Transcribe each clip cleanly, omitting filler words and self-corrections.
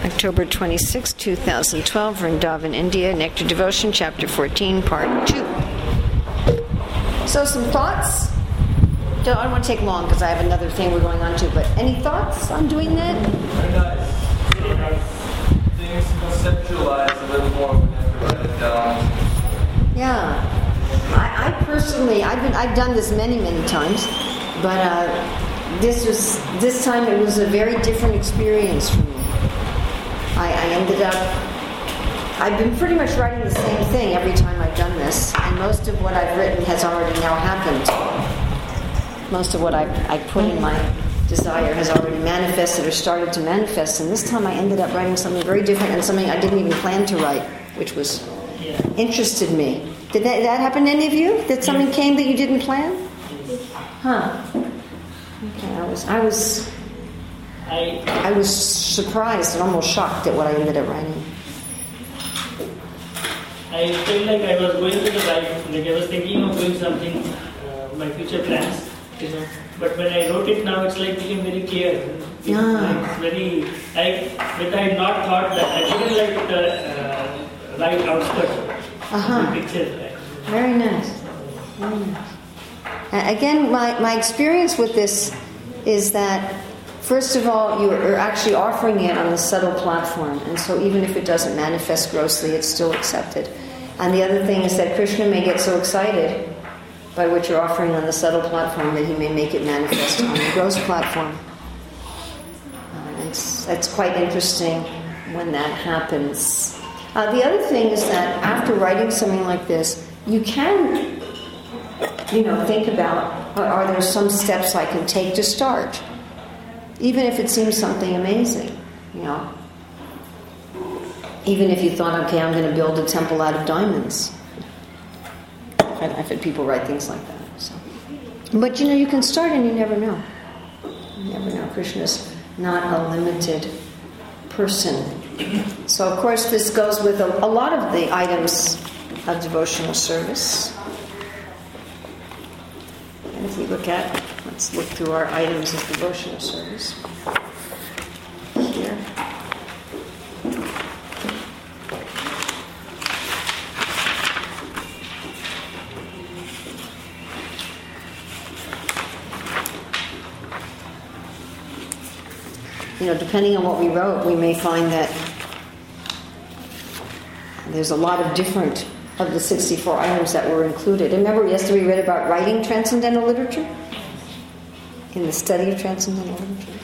October 26, 2012, Vrindavan, India, Nectar Devotion, Chapter 14, Part 2. So some thoughts? I don't want to take long because I have another thing we're going on to, but any thoughts on doing that? Very nice. Things conceptualize a little more when you have to write it down. Yeah. I personally, I've done this many times, but this time it was a very different experience for me. I ended up, I've been pretty much writing the same thing every time I've done this, and most of what I've written has already now happened. Most of what I put in my desire has already manifested or started to manifest, and this time I ended up writing something very different and something I didn't even plan to write, which was interested me. Did that happen to any of you? That something came that you didn't plan? Huh. Okay, I was surprised and almost shocked at what I ended up writing. I felt like I was going to the right, like I was thinking of doing something, my future plans, But when I wrote it now, it's like became very clear. It's very, but I had not thought that. I didn't like the right outskirts of the picture. Very nice. Very nice. Again, my experience with this is that, first of all, you're actually offering it on the subtle platform, and so even if it doesn't manifest grossly, it's still accepted. And the other thing is that Krishna may get so excited by what you're offering on the subtle platform that he may make it manifest on the gross platform. That's quite interesting when that happens. The other thing is that after writing something like this, you can think about, are there some steps I can take to start? Even if it seems something amazing, Even if you thought, okay, I'm going to build a temple out of diamonds. I've had people write things like that. So. But you can start and you never know. You never know. Krishna's not a limited person. So, of course, this goes with a lot of the items of devotional service. And if we let's look through our items of devotional service. Here. Depending on what we wrote, we may find that there's a lot of different of the 64 items that were included. And remember, yesterday we read about writing transcendental literature? In the study of transcendental literature.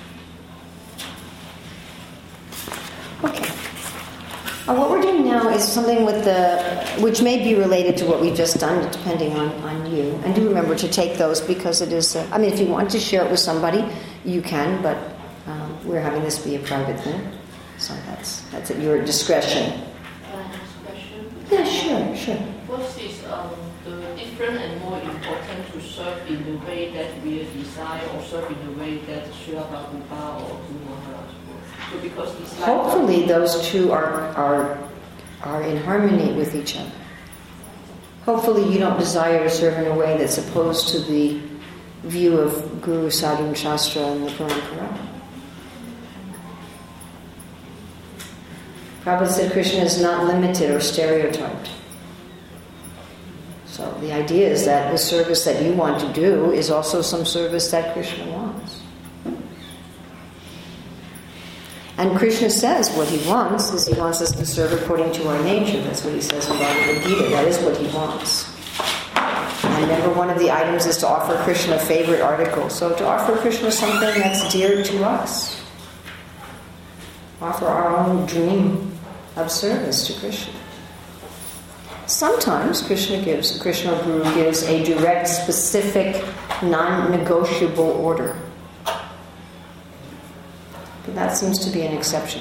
Okay. What we're doing now is something which may be related to what we've just done, depending on you. And do remember to take those because it is, if you want to share it with somebody, you can, but we're having this be a private thing. So that's at your discretion. Can I ask a question? Yeah, sure. What is the different and more important to serve in the way that we desire, or serve in the way that Srila Prabhupada or Guru Maharaj was? So because it's like Hopefully those two are in harmony with each other. Hopefully you don't desire to serve in a way that's opposed to the view of Guru, Sadhu, and Shastra and the Parampara. Prabhupada said Krishna is not limited or stereotyped. So the idea is that the service that you want to do is also some service that Krishna wants. And Krishna says what he wants is he wants us to serve according to our nature. That's what he says in Bhagavad Gita. That is what he wants. And remember, one of the items is to offer Krishna a favorite article. So to offer Krishna something that's dear to us. Offer our own dream of service to Krishna. Sometimes Krishna or Guru gives a direct, specific, non-negotiable order. But that seems to be an exception.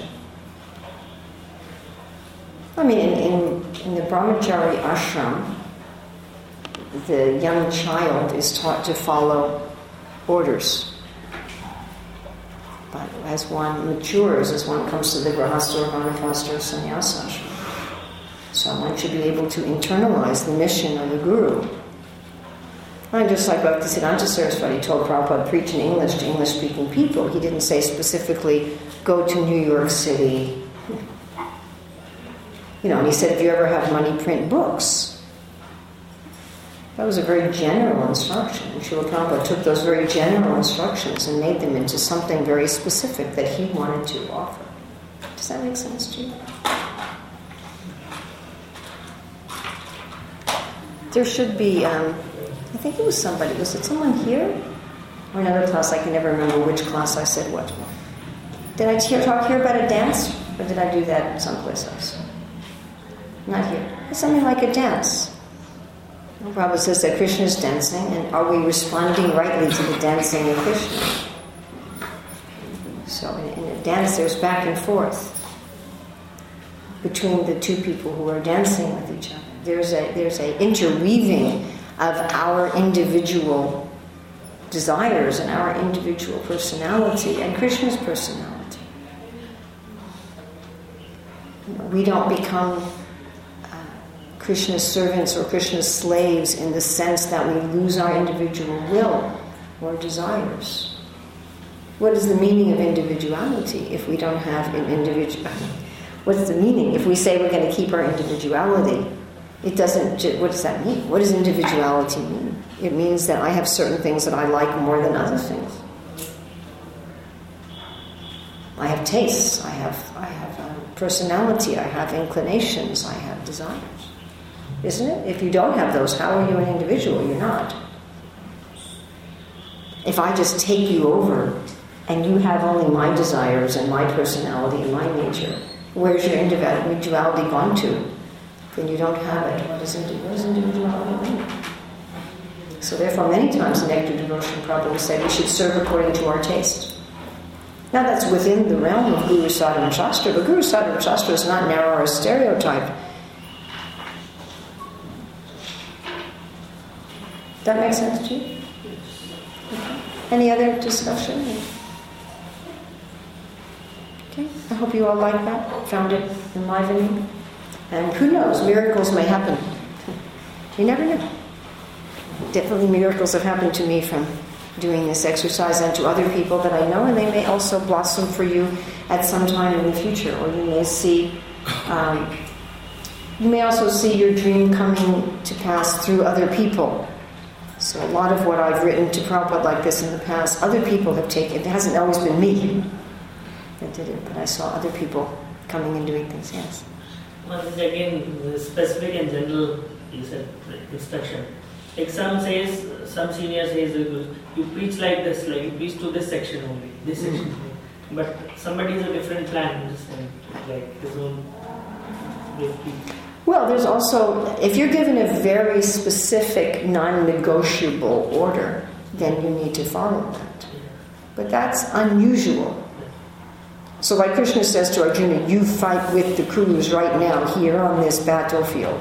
In the Brahmachari ashram, the young child is taught to follow orders. But as one matures, as one comes to the grahastha or vanapasta or sannyasa ashram, so one should be able to internalize the mission of the guru. And just like Bhaktisiddhanta Saraswati told Prabhupada, preach in English to English-speaking people. He didn't say specifically, go to New York City. And he said, if you ever have money, print books. That was a very general instruction. And Srila Prabhupada took those very general instructions and made them into something very specific that he wanted to offer. Does that make sense to you? There should be, I think it was somebody. Was it someone here? Or another class? I can never remember which class I said what. Did I talk here about a dance? Or did I do that someplace else? Not here. It's something like a dance. Prabhupada says that Krishna is dancing, and are we responding rightly to the dancing of Krishna? So in a dance, there's back and forth between the two people who are dancing with each other. There's a interweaving of our individual desires and our individual personality and Krishna's personality. We don't become Krishna's servants or Krishna's slaves in the sense that we lose our individual will or desires. What is the meaning of individuality if we don't have an individuality? What's the meaning? If we say we're going to keep our individuality, it doesn't. What does that mean? What does individuality mean? It means that I have certain things that I like more than other things. I have tastes. I have personality. I have inclinations. I have desires. Isn't it? If you don't have those, how are you an individual? You're not. If I just take you over and you have only my desires and my personality and my nature, where's your individuality gone to? Then you don't have it. What does individuality mean? So therefore, many times in Nectar Devotion, Prabhupada will say we should serve according to our taste. Now that's within the realm of Guru Sadhana Shastra, but Guru Sadhana Shastra is not narrow or stereotyped. That makes sense to you? Okay. Any other discussion? Okay, I hope you all like that, found it enlivening. And who knows, miracles may happen. You never know. Definitely miracles have happened to me from doing this exercise and to other people that I know, and they may also blossom for you at some time in the future. Or you may see, you may also see your dream coming to pass through other people. So a lot of what I've written to Prabhupada like this in the past, other people have taken. It hasn't always been me that did it, but I saw other people coming and doing things, yes. One is again the specific and general, you said, instruction. Like some senior says, you preach like this, like you preach to this section only, this section. But somebody has a different plan, like his own way of preaching. Well, there's also, if you're given a very specific, non-negotiable order, then you need to follow that. But that's unusual. So like Krishna says to Arjuna, you fight with the Kurus right now, here on this battlefield.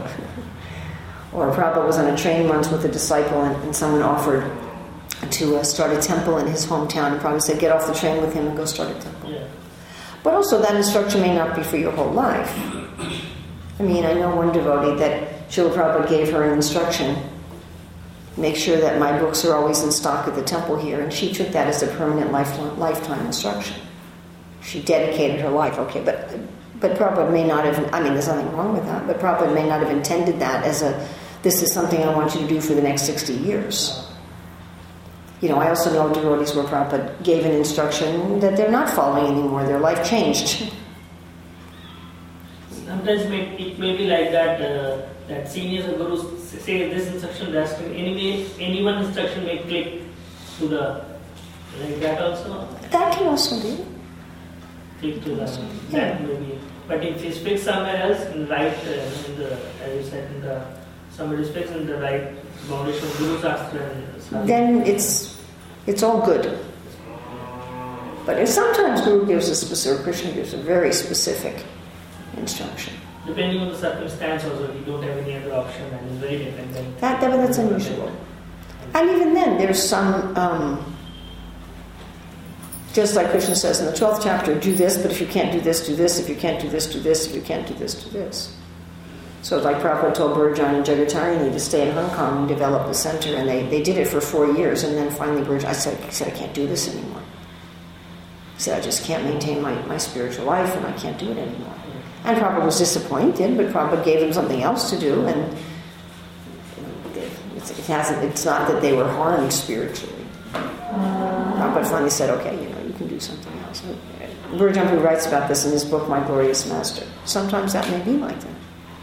Or Prabhupada was on a train once with a disciple and someone offered to start a temple in his hometown, and Prabhupada said, get off the train with him and go start a temple. Yeah. But also that instruction may not be for your whole life. I mean, I know one devotee that Srila Prabhupada gave her an instruction, make sure that my books are always in stock at the temple here, and she took that as a permanent lifetime instruction. She dedicated her life, okay, but Prabhupada may not have, I mean, there's nothing wrong with that, but Prabhupada may not have intended that as this is something I want you to do for the next 60 years. You know, I also know devotees where Prabhupada gave an instruction that they're not following anymore, their life changed. Sometimes it may be like that, that seniors or gurus say this instruction, that anyway, any one instruction may click to the, like that also? That can also be. Click to the, that may be. But if you speak somewhere else, in right, in the, as you said, somebody speaks in the right foundation of Guru Shastra, then it's all good. But if sometimes Guru gives a specific, Krishna gives a very specific instruction. Depending on the circumstance also, you don't have any other option and it's very different. That's unusual. And even then, there's some, just like Krishna says in the 12th chapter, do this, but if you can't do this, do this. If you can't do this, do this. If you can't do this, do this. So like Prabhupada told Burjan and Jagatarini to stay in Hong Kong and develop the center, and they did it for 4 years, and then finally Burjan, he said, I can't do this anymore. He said, I just can't maintain my spiritual life, and I can't do it anymore. And Prabhupada was disappointed, but Prabhupada gave him something else to do, and it's not that they were harmed spiritually. Prabhupada finally said, okay, you can do something else. Burjan writes about this in his book, My Glorious Master. Sometimes that may be like that.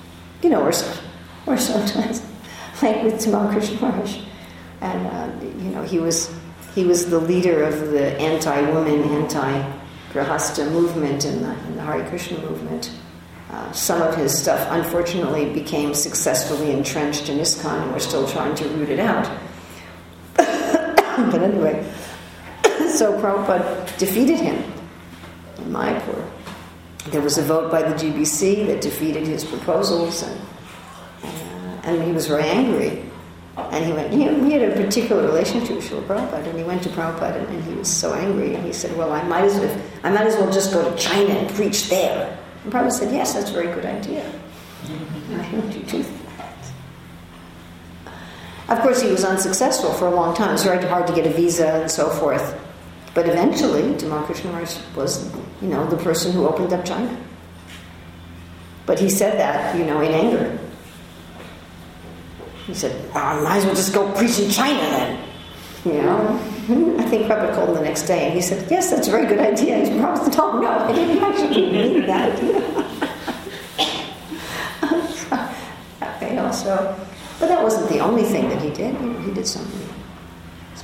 Or sometimes, like with Tamal Krishna Maharaj. And, he was the leader of the anti-woman, anti-grahasta movement in the Hare Krishna movement. Some of his stuff, unfortunately, became successfully entrenched in ISKCON, and we're still trying to root it out. But anyway, so Prabhupada defeated him in Mayapur. There was a vote by the GBC that defeated his proposals, and he was very angry. And he went, he had a particular relationship with Srila Prabhupada, and he went to Prabhupada, and he was so angry, and he said, well, I might as well just go to China and preach there. And Prabhupada said, yes, that's a very good idea. I don't do two things. Of course, he was unsuccessful for a long time. It was very hard to get a visa and so forth. But eventually, Tamal Krishna Maharaj was, the person who opened up China. But he said that, in anger. He said, I might as well just go preach in China then. I think Prabhupada called him the next day, and he said, yes, that's a very good idea. And Prabhupada said, no, I didn't actually mean that. But that wasn't the only thing that he did. He did something else.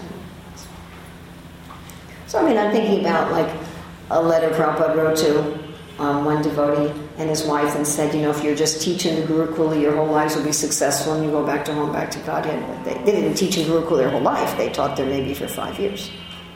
So, I'm thinking about, like, a letter Prabhupada wrote to one devotee and his wife and said, if you're just teaching the Gurukula, your whole lives will be successful, and you go back to home, back to Godhead. They didn't teach in Gurukula their whole life. They taught there maybe for 5 years.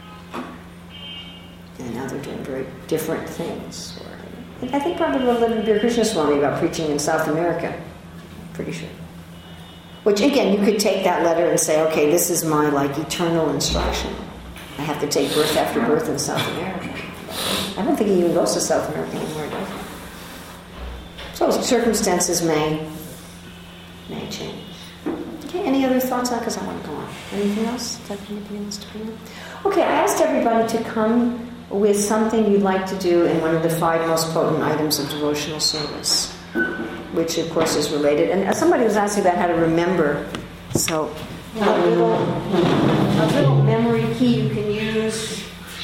And now they're doing very different things. I think Prabhupada wrote a letter to Bir Krishna Swami about preaching in South America. Pretty sure. Which, again, you could take that letter and say, okay, this is my, eternal instruction. I have to take birth after birth in South America. I don't think he even goes to South America anymore, does he? So circumstances may change. Okay, any other thoughts on that? Because I want to go on. Anything else? Anything else to bring up? Okay, I asked everybody to come with something you'd like to do in one of the 5 most potent items of devotional service, which, of course, is related. And somebody was asking about how to remember. So, a little memory key you can use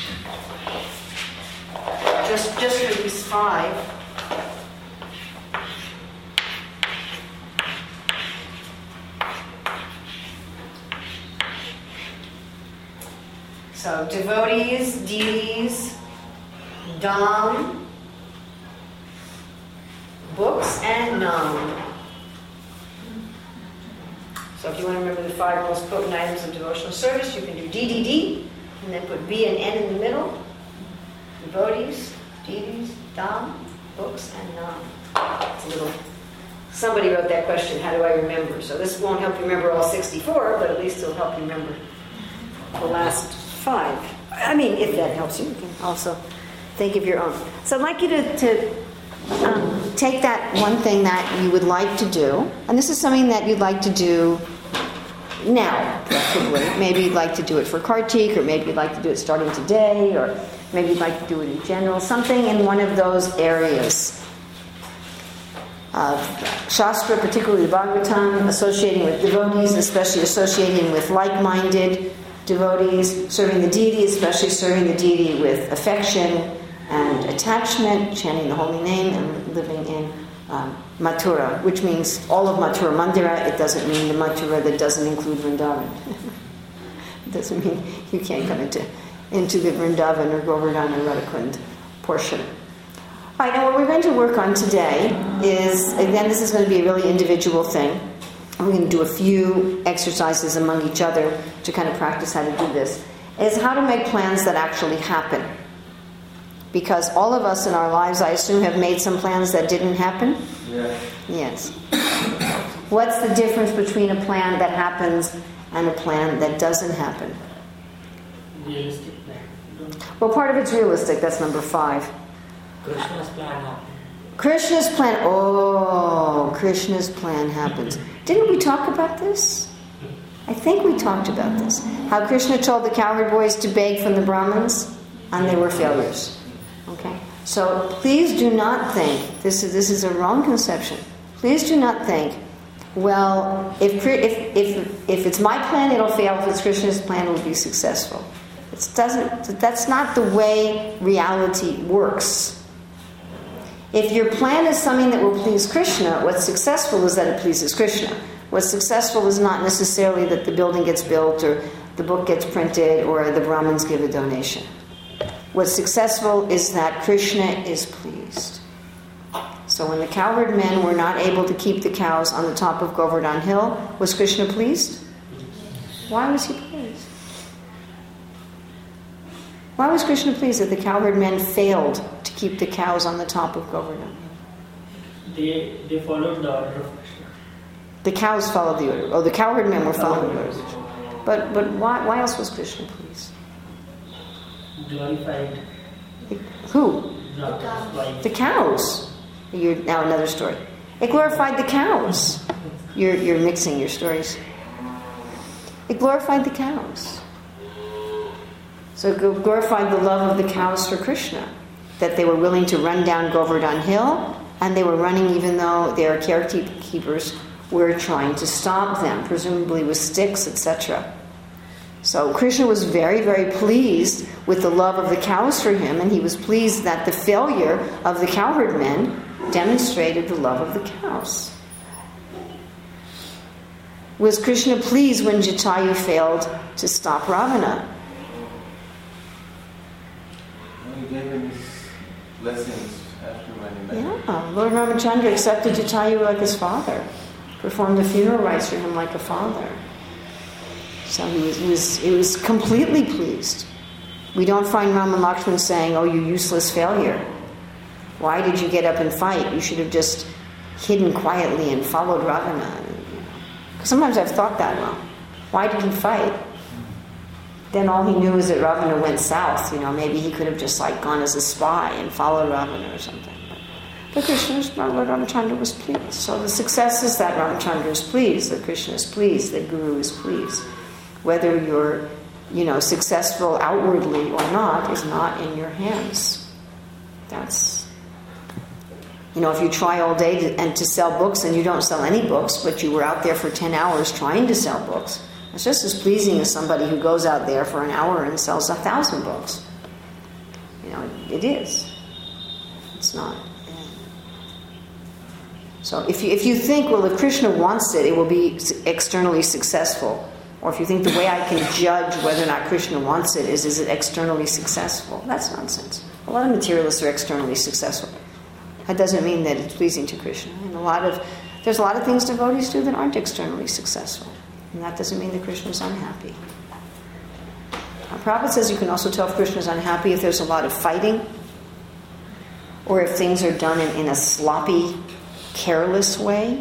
just for these 5. So, devotees, deities, Dham, books, and Nam. So if you want to remember the 5 most potent items of devotional service, you can do DDD, and then put B and N in the middle. Devotees, deities, Dham, books, and Nam. It's a little... Somebody wrote that question, how do I remember? So this won't help you remember all 64, but at least it'll help you remember the last 5. If that helps you can also think of your own. So I'd like you to take that one thing that you would like to do, and this is something that you'd like to do now, preferably. Maybe you'd like to do it for Kartik, or maybe you'd like to do it starting today, or maybe you'd like to do it in general. Something in one of those areas of Shastra, particularly the Bhagavatam, associating with devotees, especially associating with like-minded devotees, serving the deity, especially serving the deity with affection and attachment, chanting the holy name, and living in Mathura, which means all of Mathura Mandira. It doesn't mean the Mathura that doesn't include Vrindavan. It doesn't mean you can't come into the Vrindavan or Govardhan or Radhakund portion. All right, now what we're going to work on today is, again, this is going to be a really individual thing. We're going to do a few exercises among each other to kind of practice how to do this, is how to make plans that actually happen. Because all of us in our lives, I assume, have made some plans that didn't happen? Yeah. Yes. What's the difference between a plan that happens and a plan that doesn't happen? Realistic plan. Well, part of it's realistic. That's number 5. Krishna's plan happened. Krishna's plan. Oh, Krishna's plan happens. Didn't we talk about this? I think we talked about this. How Krishna told the cowherd boys to beg from the Brahmins, and they were failures. Okay? So please do not think, this is a wrong conception. Please do not think, well, if it's my plan, it'll fail. If it's Krishna's plan, it'll be successful. That's not the way reality works. If your plan is something that will please Krishna, what's successful is that it pleases Krishna. What's successful is not necessarily that the building gets built or the book gets printed or the Brahmins give a donation. What's successful is that Krishna is pleased. So when the cowherd men were not able to keep the cows on the top of Govardhan Hill, was Krishna pleased? Why was he pleased? Why was Krishna pleased that the cowherd men failed to keep the cows on the top of Govardhan Hill? They followed the order of Krishna. The cows followed the order. Oh, the cowherd men were following the order. But why else was Krishna pleased? Glorified. Who? The cows. You're now another story. It glorified the cows. You're mixing your stories. It glorified the cows. So it glorified the love of the cows for Krishna, that they were willing to run down Govardhan Hill, and they were running even though their carekeepers were trying to stop them, presumably with sticks, etc. So Krishna was very, very pleased with the love of the cows for him, and he was pleased that the failure of the cowherd men demonstrated the love of the cows. Was Krishna pleased when Jatayu failed to stop Ravana? He gave him his blessings after when he met. Yeah, Lord Ramachandra accepted Jatayu like his father, performed the funeral rites for him like a father. So he was completely pleased. We don't find Rama and Lakshman saying, "Oh, you useless failure. Why did you get up and fight? You should have just hidden quietly and followed Ravana." Sometimes I've thought that, well, why did he fight? Then all he knew is that Ravana went south. Maybe he could have just gone as a spy and followed Ravana or something. But Lord Ramachandra was pleased. So the success is that Ramachandra is pleased, that Krishna is pleased, that Guru is pleased. Whether you're, successful outwardly or not is not in your hands. That's, if you try all day to sell books and you don't sell any books, but you were out there for 10 hours trying to sell books, it's just as pleasing as somebody who goes out there for an hour and sells 1,000 books. It is. It's not. So if you think, well, if Krishna wants it, it will be externally successful. Or if you think the way I can judge whether or not Krishna wants it is it externally successful? That's nonsense. A lot of materialists are externally successful. That doesn't mean that it's pleasing to Krishna. And there's a lot of things devotees do that aren't externally successful. And that doesn't mean that Krishna is unhappy. Prabhupada says you can also tell if Krishna is unhappy if there's a lot of fighting, or if things are done in a sloppy, careless way.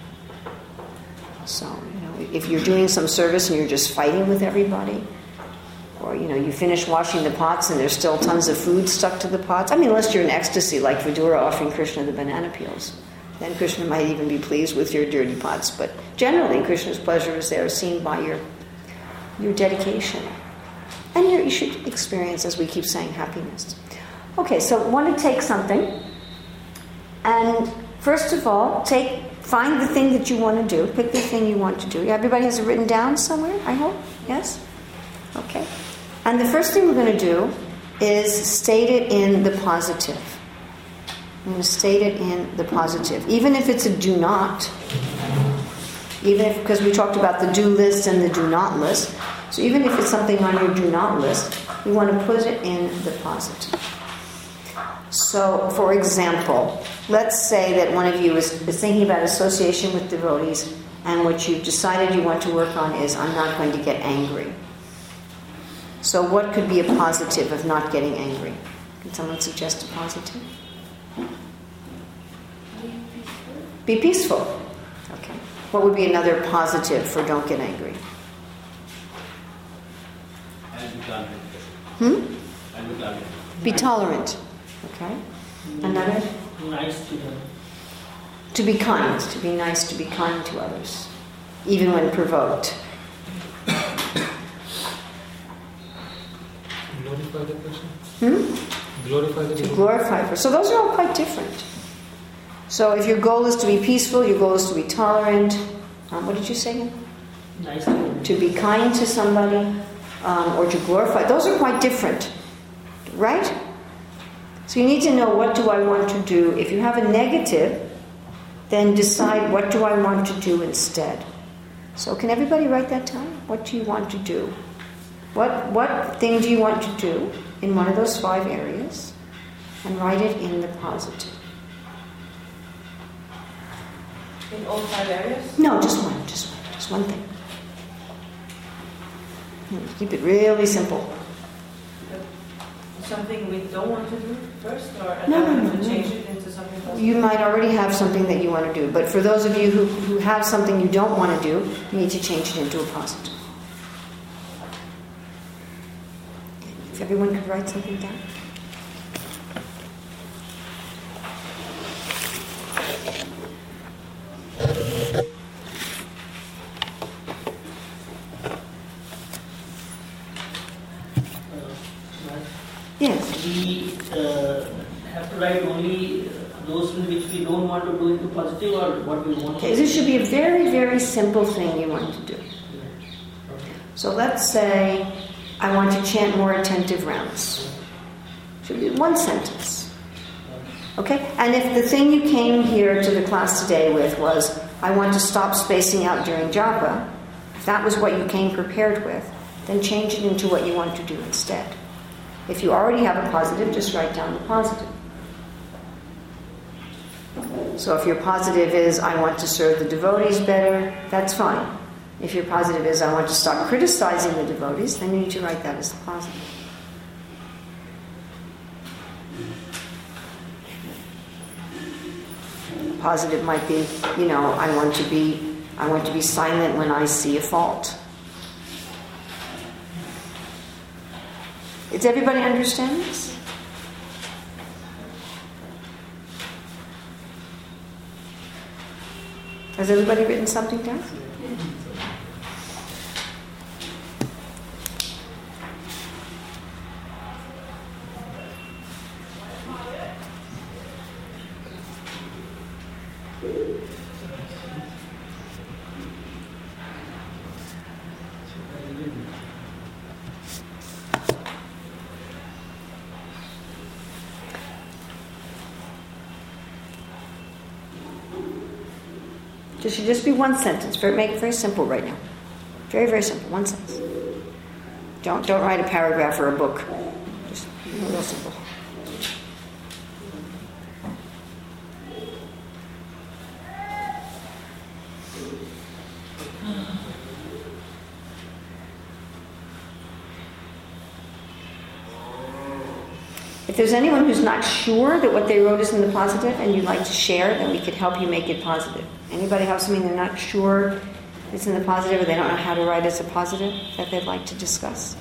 So, if you're doing some service and you're just fighting with everybody, or, you finish washing the pots and there's still tons of food stuck to the pots. Unless you're in ecstasy, like Vidura offering Krishna the banana peels. Then Krishna might even be pleased with your dirty pots. But generally, Krishna's pleasure is there, seen by your dedication. And you should experience, as we keep saying, happiness. Okay, so I want to take something. And first of all, find the thing that you want to do. Pick the thing you want to do. Everybody has it written down somewhere, I hope? Yes? Okay. And the first thing we're going to do is state it in the positive. I'm going to state it in the positive. Even if it's a do not. Because we talked about the do list and the do not list. So even if it's something on your do not list, we want to put it in the positive. So, for example, let's say that one of you is thinking about association with devotees, and what you've decided you want to work on is, I'm not going to get angry. So what could be a positive of not getting angry? Can someone suggest a positive? Be peaceful. Okay. What would be another positive for don't get angry? Be tolerant. Okay. Another? nice to them. To be kind, to be nice, to be kind to others, even when provoked. Glorify the person? Glorify the person. To glorify the person. So those are all quite different. So if your goal is to be peaceful, your goal is to be tolerant. What did you say again? Nice to be kind to somebody, or to glorify. Those are quite different, right? So you need to know, what do I want to do? If you have a negative, then decide, what do I want to do instead? So can everybody write that down? What do you want to do? What thing do you want to do in one of those 5 areas? And write it in the positive. In all 5 areas? No, just one thing. Keep it really simple. Something we don't want to do first, or No. change it into something positive? You might already have something that you want to do, but for those of you who have something you don't want to do, you need to change it into a positive. If everyone could write something down. Yes. We have to write only those things which we don't want to do into positive, or what we want to do. This should be a very, very simple thing you want to do. So let's say, I want to chant more attentive rounds. Should be 1 sentence. Okay? And if the thing you came here to the class today with was, I want to stop spacing out during japa, if that was what you came prepared with, then change it into what you want to do instead. If you already have a positive, just write down the positive. So if your positive is, I want to serve the devotees better, that's fine. If your positive is, I want to stop criticizing the devotees, then you need to write that as a positive. Positive might be, I want to be silent when I see a fault. Does everybody understand this? Has everybody written something down? It should just be 1 sentence. Make it very simple right now. Very, very simple. 1 sentence. Don't write a paragraph or a book. Just real simple. If there's anyone who's not sure that what they wrote is in the positive and you'd like to share, then we could help you make it positive. Anybody have something they're not sure it's in the positive, or they don't know how to write as a positive that they'd like to discuss?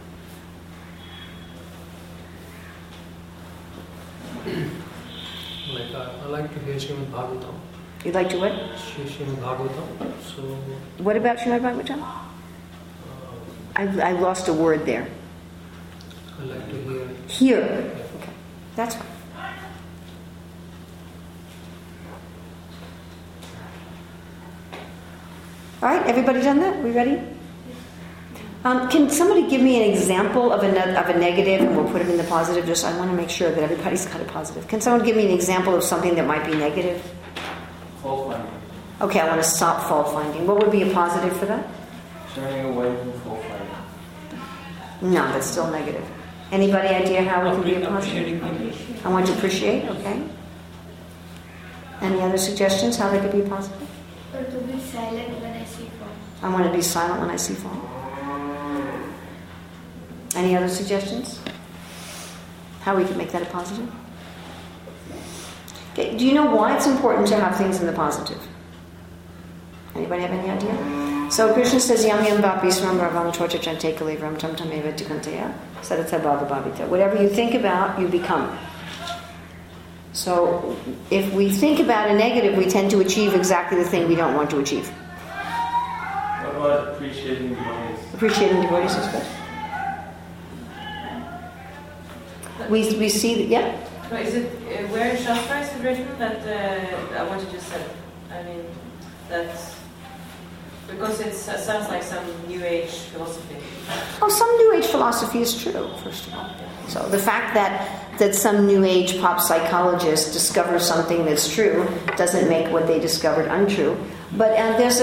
I like to hear Srimad Bhagavatam. You'd like to what? Srimad Bhagavatam. So, what about Srimad Bhagavatam? I lost a word there. I like to hear. Here. Okay. That's fine. All right, everybody done that? We ready? Can somebody give me an example of a negative, and we'll put it in the positive? Just I want to make sure that everybody's got a positive. Can someone give me an example of something that might be negative? Fault finding. Okay, I want to stop fault finding. What would be a positive for that? Turning away from fault finding. No, that's still negative. Anybody idea how it can be a positive? I want to appreciate, okay. Any other suggestions how they could be positive? Or to be silent when I see fall. I want to be silent when I see fall. Any other suggestions? How we can make that a positive? Okay, do you know why it's important to have things in the positive? Anybody have any idea? So Krishna says, Yam yam vapi sram bhavam chocha chante kalivram tam tam eva tikanteya sadatha bhava bhavita. Whatever you think about, you become. So if we think about a negative, we tend to achieve exactly the thing we don't want to achieve. What about appreciating devotees? Appreciating devotees is good. We see that, yeah? No, is it where in Shastra is it written that what you just said? I mean, that's because it sounds like some New Age philosophy. Oh, some New Age philosophy is true, first of all. So the fact that some New Age pop psychologist discovers something that's true doesn't make what they discovered untrue. But there's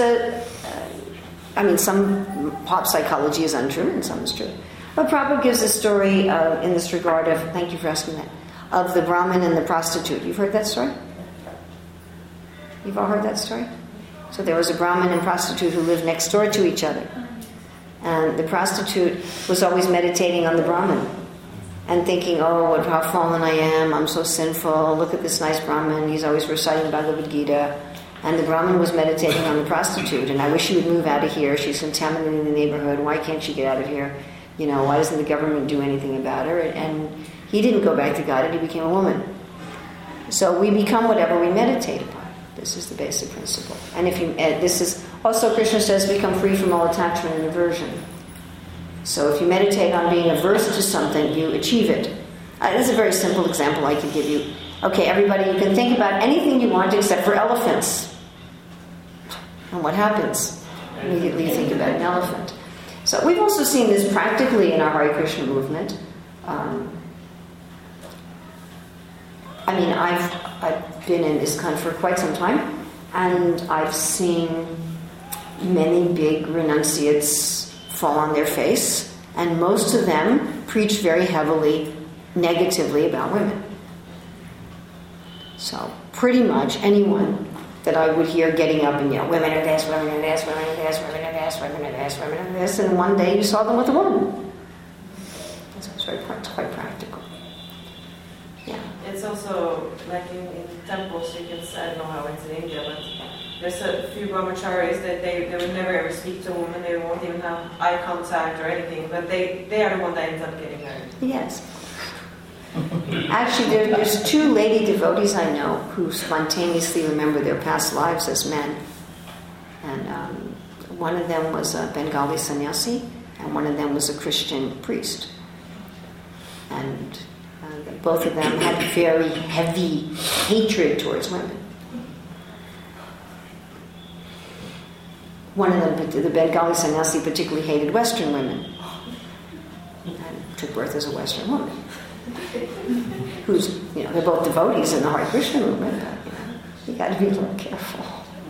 some pop psychology is untrue and some is true. But Prabhupada gives a story in this regard of, thank you for asking that, of the Brahmin and the prostitute. You've heard that story? You've all heard that story? So there was a Brahmin and prostitute who lived next door to each other. And the prostitute was always meditating on the Brahmin and thinking, oh, how fallen I am, I'm so sinful, look at this nice Brahmin, he's always reciting Bhagavad Gita. And the Brahmin was meditating on the prostitute, and I wish she would move out of here, she's contaminating the neighborhood, why can't she get out of here? You know, why doesn't the government do anything about her? And he didn't go back to God, and he became a woman. So we become whatever we meditate upon. This is the basic principle. And this is also, Krishna says, become free from all attachment and aversion. So if you meditate on being averse to something, you achieve it. This is a very simple example I could give you. Okay, everybody, you can think about anything you want except for elephants. And what happens? Immediately you think about an elephant. So we've also seen this practically in our Hare Krishna movement. I've been in ISKCON for quite some time, and I've seen many big renunciates fall on their face, and most of them preach very heavily, negatively about women. So pretty much anyone that I would hear getting up and yell, women are this, women are this, women are this, women are this, women are this, women are this, and one day you saw them with a woman. So it's quite practical. Yeah. It's also like in temples, you can, I don't know how it's in India, but there's a few brahmacharis that they would never ever speak to a woman, they won't even have eye contact or anything, but they are the one that ends up getting married. Yes. Actually, there's two lady devotees I know who spontaneously remember their past lives as men. And one of them was a Bengali sannyasi, and one of them was a Christian priest. And both of them had very heavy hatred towards women. One of them, the Bengali sannyasi, particularly hated Western women and took birth as a Western woman. Who's, they're both devotees in the Hare Krishna movement, but, you got to be a little careful.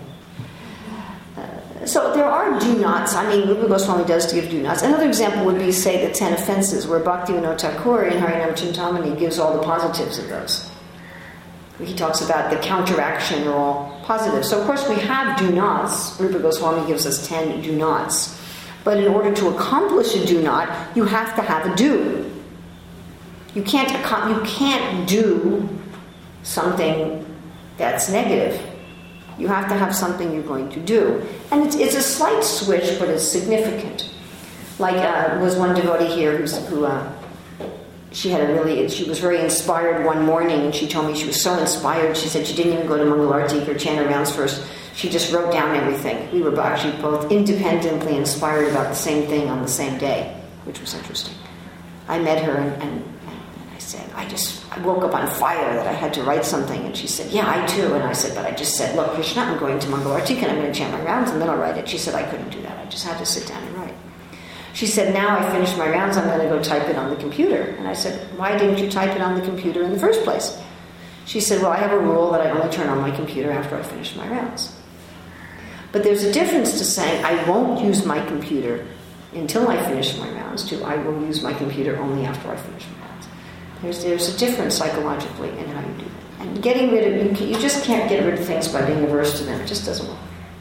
So there are do-nots. Rupa Goswami does give do-nots. Another example would be, say, the 10 offenses, where Bhaktivinoda Thakur in Harinam Chintamani gives all the positives of those. He talks about the counteraction are all positive. So, of course, we have do-nots. Rupa Goswami gives us 10 do-nots. But in order to accomplish a do-not, you have to have a do. You can't do something that's negative. You have to have something you're going to do. And it's a slight switch, but it's significant. Like, was one devotee here she was very inspired one morning, and she told me she was so inspired. She said she didn't even go to Mangal Arti or chant her rounds first. She just wrote down everything. We were actually both independently inspired about the same thing on the same day, which was interesting. I met her and I said, I woke up on fire that I had to write something. And she said, yeah, I too. And I said, but I just said, look, Krishna, I'm going to Mangal Arti and I'm going to chant my rounds and then I'll write it. She said, I couldn't do that. I just had to sit down and write. She said, now I finished my rounds, I'm going to go type it on the computer. And I said, why didn't you type it on the computer in the first place? She said, well, I have a rule that I only turn on my computer after I finish my rounds. But there's a difference to saying, I won't use my computer until I finish my rounds, to I will use my computer only after I finish my rounds. There's a difference psychologically in how you do that. And getting rid of, you just can't get rid of things by being averse to them. It just doesn't work.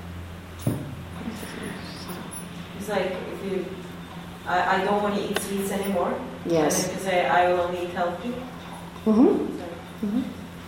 It's like if you, I don't want to eat sweets anymore. Yes. And if you say, I will only eat healthy. Mm-hmm. Mm-hmm.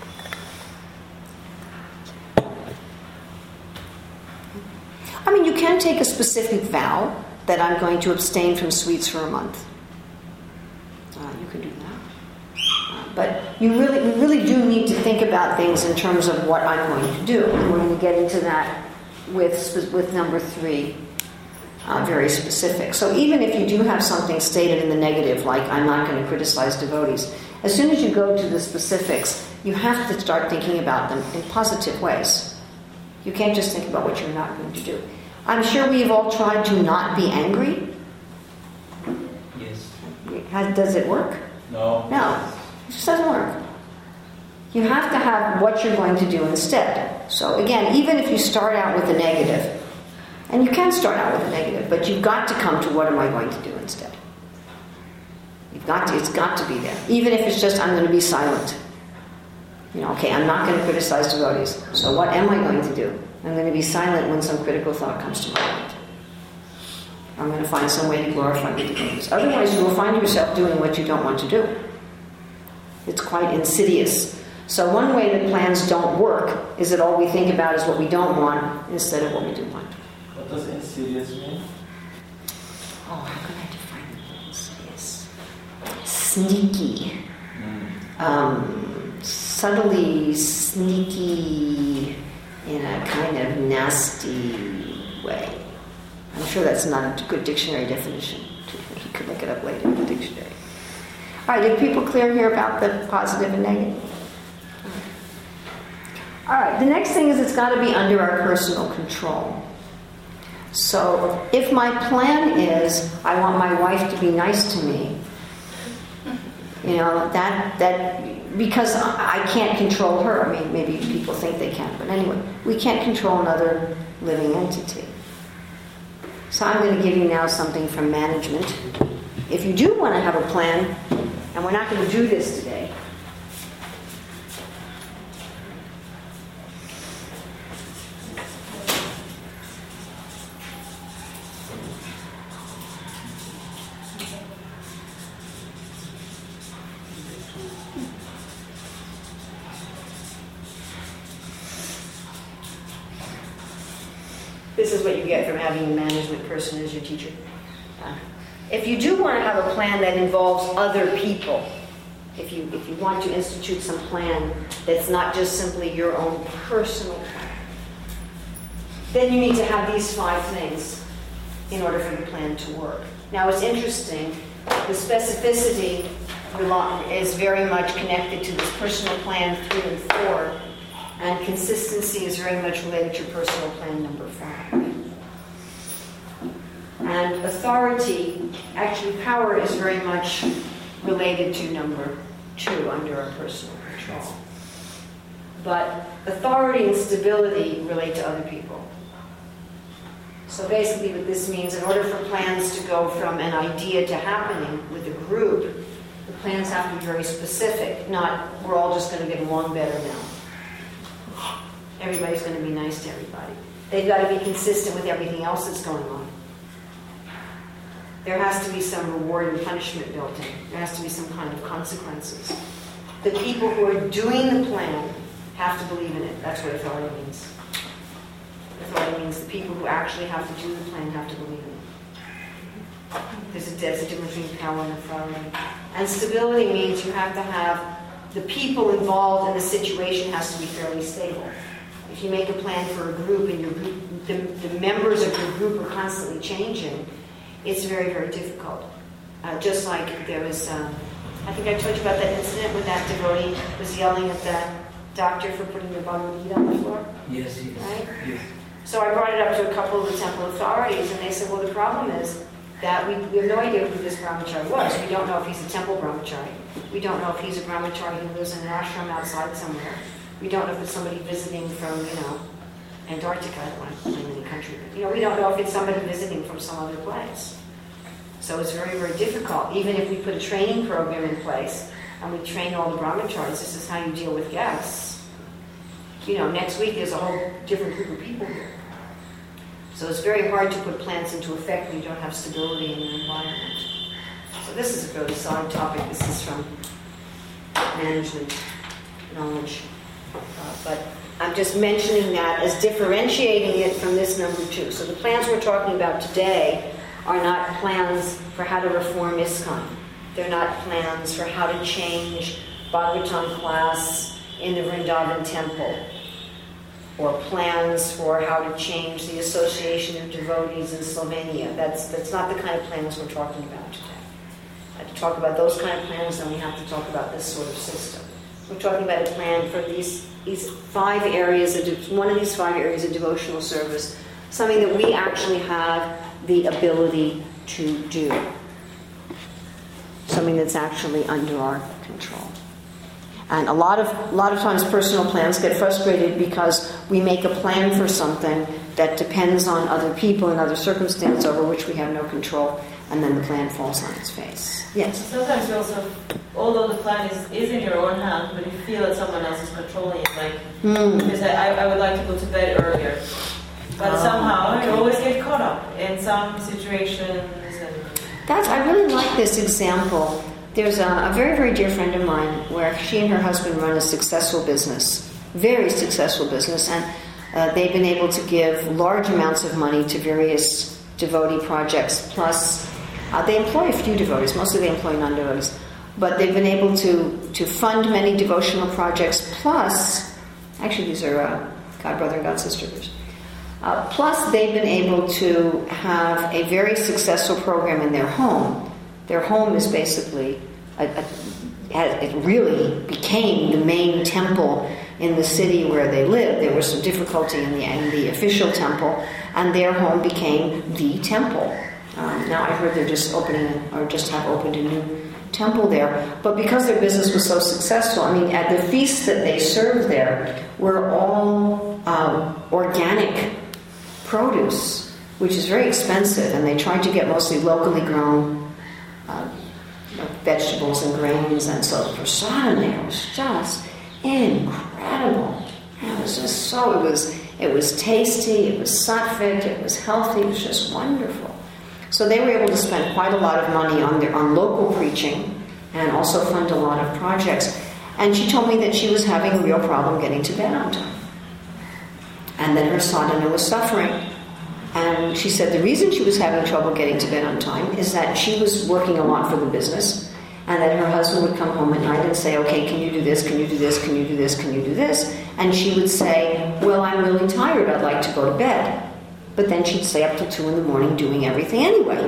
You can take a specific vow that I'm going to abstain from sweets for a month. You can do that. But we really do need to think about things in terms of what I'm going to do. And we're going to get into that with number 3, very specific. So even if you do have something stated in the negative, like I'm not going to criticize devotees, as soon as you go to the specifics, you have to start thinking about them in positive ways. You can't just think about what you're not going to do. I'm sure we've all tried to not be angry. Yes. Does it work? No. No, it just doesn't work. You have to have what you're going to do instead. So again, even if you start out with a negative, and you can start out with a negative, but you've got to come to what am I going to do instead. It's got to be there. Even if it's just I'm going to be silent. Okay, I'm not going to criticize devotees. So what am I going to do? I'm going to be silent when some critical thought comes to my mind. I'm going to find some way to glorify the devotees. Otherwise, you will find yourself doing what you don't want to do. It's quite insidious. So one way that plans don't work is that all we think about is what we don't want instead of what we do want. What does insidious mean? Oh, how can I define insidious? Sneaky. Subtly sneaky in a kind of nasty way. I'm sure that's not a good dictionary definition. You could look it up later in the dictionary. All right, are people clear here about the positive and negative? All right, the next thing is it's got to be under our personal control. So if my plan is I want my wife to be nice to me, that because I can't control her. I mean, maybe people think they can, but anyway, we can't control another living entity. So I'm going to give you now something from management. If you do want to have a plan, and we're not going to do this today, this is what you get from having a management person as your teacher. If you do want to have a plan that involves other people, if you want to institute some plan that's not just simply your own personal plan, then you need to have these 5 things in order for the plan to work. Now it's interesting, the specificity is very much connected to this personal plan 3 and 4, and consistency is very much related to personal plan number 5. And authority, actually power, is very much related to number 2 under our personal control. But authority and stability relate to other people. So basically what this means, in order for plans to go from an idea to happening with a group, the plans have to be very specific, not we're all just going to get along better now. Everybody's going to be nice to everybody. They've got to be consistent with everything else that's going on. There has to be some reward and punishment built in. There has to be some kind of consequences. The people who are doing the plan have to believe in it. That's what authority means. Authority means the people who actually have to do the plan have to believe in it. There's a difference between power and authority. And stability means you have to have the people involved in the situation has to be fairly stable. If you make a plan for a group and your group, the members of your group are constantly changing, it's very, very difficult. Just like there was, I think I told you about that incident where that devotee was yelling at the doctor for putting the Bhagavad Gita on the floor. Yes. Right? Yes. So I brought it up to a couple of the temple authorities, and they said, well, the problem is that we have no idea who this brahmachari was. We don't know if he's a temple brahmachari. We don't know if he's a brahmachari who lives in an ashram outside somewhere. We don't know if it's somebody visiting from, Antarctica. I don't want to name any country. But, we don't know if it's somebody visiting from some other place. So it's very, very difficult. Even if we put a training program in place and we train all the brahmacharis, this is how you deal with guests. Next week there's a whole different group of people here. So it's very hard to put plans into effect when you don't have stability in your environment. So this is a really side topic. This is from management knowledge. But I'm just mentioning that as differentiating it from this number 2. So the plans we're talking about today are not plans for how to reform ISKCON. They're not plans for how to change Bhagavatam class in the Vrindavan temple, or plans for how to change the association of devotees in Slovenia. That's not the kind of plans we're talking about today. To talk about those kind of plans, then we have to talk about this sort of system. We're talking about a plan for these 5 areas, one of these 5 areas of devotional service, something that we actually have the ability to do. Something that's actually under our control. And a lot of times personal plans get frustrated because we make a plan for something that depends on other people and other circumstances over which we have no control, and then the plan falls on its face. Yes? Sometimes you also, although the plan is in your own hand, but you feel that someone else is controlling it. Like, because I would like to go to bed earlier. But somehow you always get caught up in some situations. I really like this example. There's a very, very dear friend of mine where she and her husband run a successful business, very successful business, and they've been able to give large amounts of money to various devotee projects, plus they employ a few devotees, mostly they employ non-devotees, but they've been able to fund many devotional projects, plus, actually these are God brother and God sister groups, plus they've been able to have a very successful program in their home. Their home is basically, it really became the main temple in the city where they lived. There was some difficulty in the official temple, and their home became the temple. Now I heard they're just opened a new temple there. But because their business was so successful, at the feasts that they served there were all organic produce, which is very expensive, and they tried to get mostly locally grown vegetables and grains, and so for Sadhana was just incredible. It was just it was tasty, it was sattvic, it was healthy, it was just wonderful. So they were able to spend quite a lot of money on local preaching and also fund a lot of projects. And she told me that she was having a real problem getting to bed on time, and that her sadhana was suffering. And she said the reason she was having trouble getting to bed on time is that she was working a lot for the business, and that her husband would come home at night and say, okay, can you do this, can you do this, can you do this, can you do this? And she would say, well, I'm really tired, I'd like to go to bed. But then she'd stay up till 2 a.m. doing everything anyway.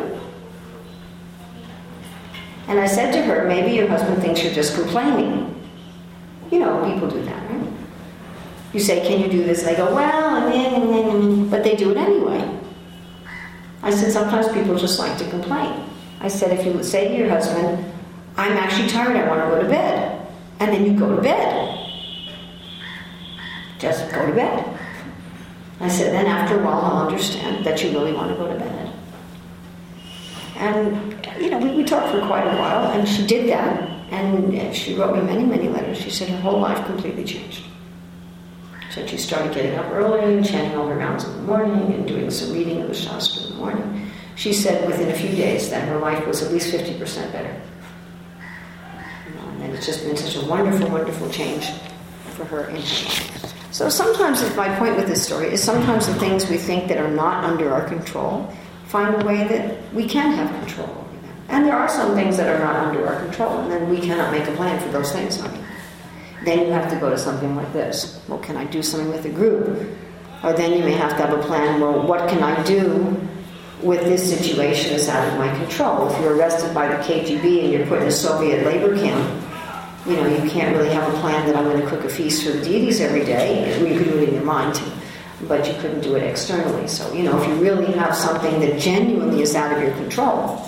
And I said to her, maybe your husband thinks you're just complaining. People do that, right? You say, can you do this? And they go, well, but they do it anyway. I said, sometimes people just like to complain. I said, if you would say to your husband, I'm actually tired, I want to go to bed. And then you go to bed. Just go to bed. I said, then after a while he'll understand that you really want to go to bed. And, we talked for quite a while, and she did that. And she wrote me many, many letters. She said her whole life completely changed. So she started getting up early and chanting all her rounds in the morning and doing some reading of the Shastra in the morning. She said within a few days that her life was at least 50% better. And it's just been such a wonderful, wonderful change for her in her life. So sometimes, my point with this story is sometimes the things we think that are not under our control, find a way that we can have control over them. And there are some things that are not under our control, and then we cannot make a plan for those things. Then you have to go to something like this. Well, can I do something with a group? Or then you may have to have a plan, well, what can I do with this situation that's out of my control? If you're arrested by the KGB and you're put in a Soviet labor camp, you can't really have a plan that I'm going to cook a feast for the deities every day. You could do it in your mind, but you couldn't do it externally. So, if you really have something that genuinely is out of your control,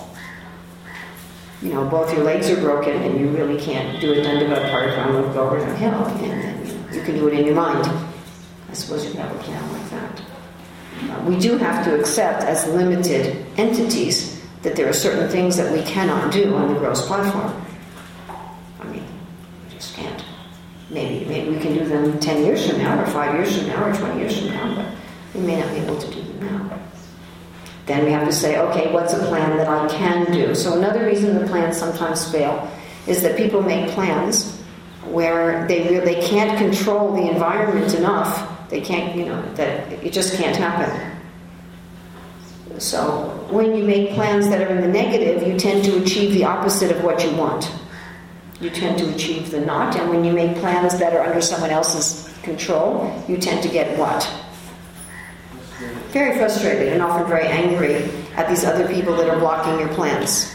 both your legs are broken and you really can't do a Dandavat Parikrama with Govardhan Hill, and then you can do it in your mind. I suppose you can have a plan like that. We do have to accept as limited entities that there are certain things that we cannot do on the gross platform. We just can't. Maybe we can do them 10 years from now, or 5 years from now, or 20 years from now, but we may not be able to do them now. Then we have to say, okay, what's a plan that I can do? So another reason the plans sometimes fail is that people make plans where they can't control the environment enough. They can't, that it just can't happen. So when you make plans that are in the negative, you tend to achieve the opposite of what you want. you tend to achieve the not. And when you make plans that are under someone else's control, you tend to get what? Very frustrated and often very angry at these other people that are blocking your plans.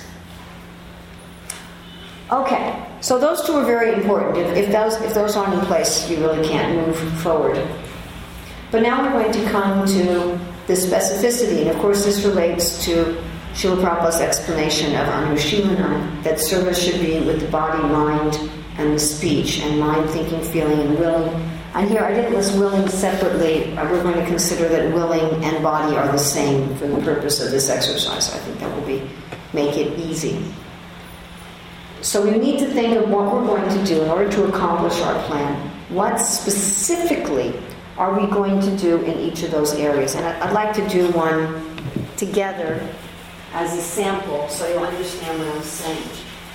Okay, so those two are very important. If those aren't in place, you really can't move forward. But now we're going to come to the specificity, and of course this relates to Srila Prabhupada's explanation of Anushilana, that service should be with the body, mind, and the speech, and mind, thinking, feeling, and willing. And here I didn't list willing separately. We're going to consider that willing and body are the same for the purpose of this exercise. I think that will make it easy. So we need to think of what we're going to do in order to accomplish our plan. What specifically are we going to do in each of those areas? And I'd like to do one together as a sample so you'll understand what I'm saying.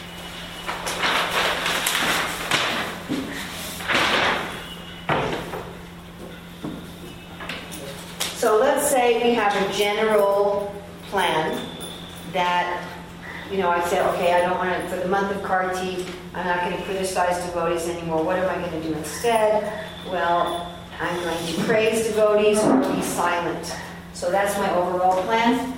So let's say we have a general plan that, I said, okay, I don't want to, for the month of Kartik, I'm not going to criticize devotees anymore. What am I going to do instead? Well, I'm going to praise devotees or be silent. So that's my overall plan.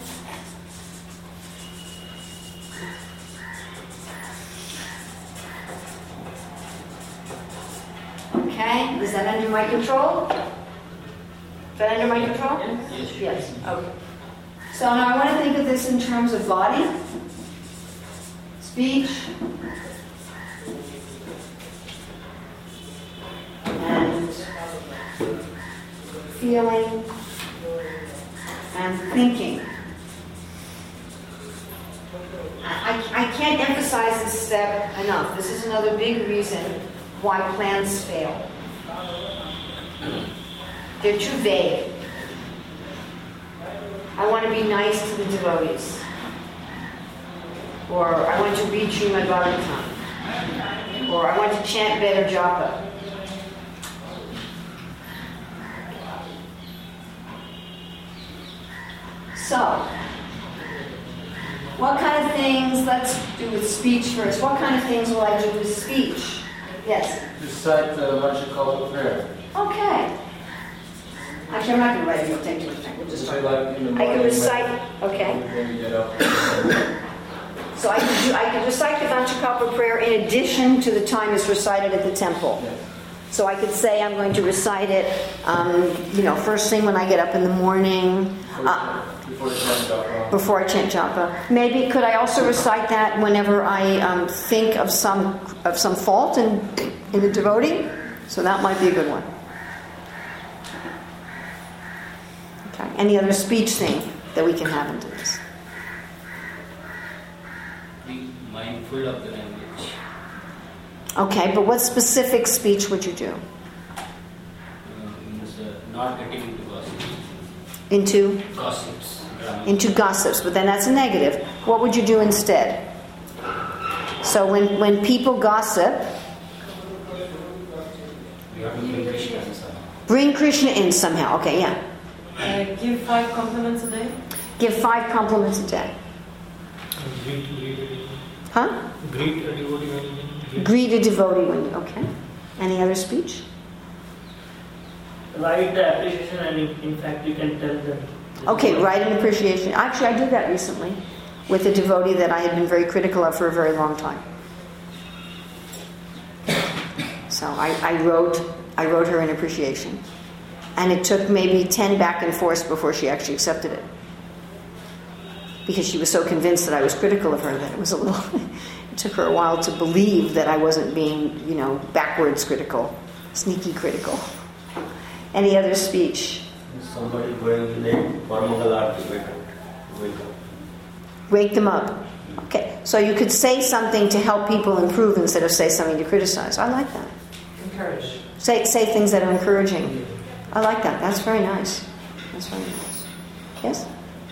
Okay, is that under my control? Is that under my control? Yes. Okay. So now I want to think of this in terms of body, speech, and feeling, and thinking. I can't emphasize this step enough. This is another big reason why plans fail. They're too vague. I want to be nice to the devotees. Or I want to read Srimad Bhagavatam. Or I want to chant better japa. So, what kind of things, let's do with speech first. What kind of things will I do with speech? Yes? Recite the Vanchakalpa prayer. Okay. Actually, I'm not going to write it. It'll take too much time. We'll just Say talk. like in the I morning, can recite, okay. when you get up. So I could recite the Vanchakalpa prayer in addition to the time it's recited at the temple. Yeah. So I could say I'm going to recite it, first thing when I get up in the morning, before I chant japa. Maybe could I also recite that whenever I think of some fault in the devotee? So that might be a good one. Okay. Any other speech thing that we can have into this? Be mindful of the language. Okay, but what specific speech would you do? Means not getting into gossip. Into? Gossips. Into gossips, but then that's a negative. What would you do instead? So when people gossip, You have to bring Krishna in somehow. bring Krishna in somehow. Okay, yeah. Give 5 compliments a day. Give 5 compliments a day. Huh? Greet a devotee when you Greet a devotee when you, okay. Any other speech? write the appreciation, and in fact you can tell them. Okay, write an appreciation. Actually, I did that recently with a devotee that I had been very critical of for a very long time. So I wrote her an appreciation. And it took maybe 10 back and forths before she actually accepted it. Because she was so convinced that I was critical of her that it was a little... It took her a while to believe that I wasn't being, backwards critical, sneaky critical. Any other speech? Somebody going late for Mangalarti, wake up. Wake them up. Okay, so you could say something to help people improve instead of say something to criticize. I like that. Encourage. Say things that are encouraging. I like that. That's very nice. That's very nice. Yes?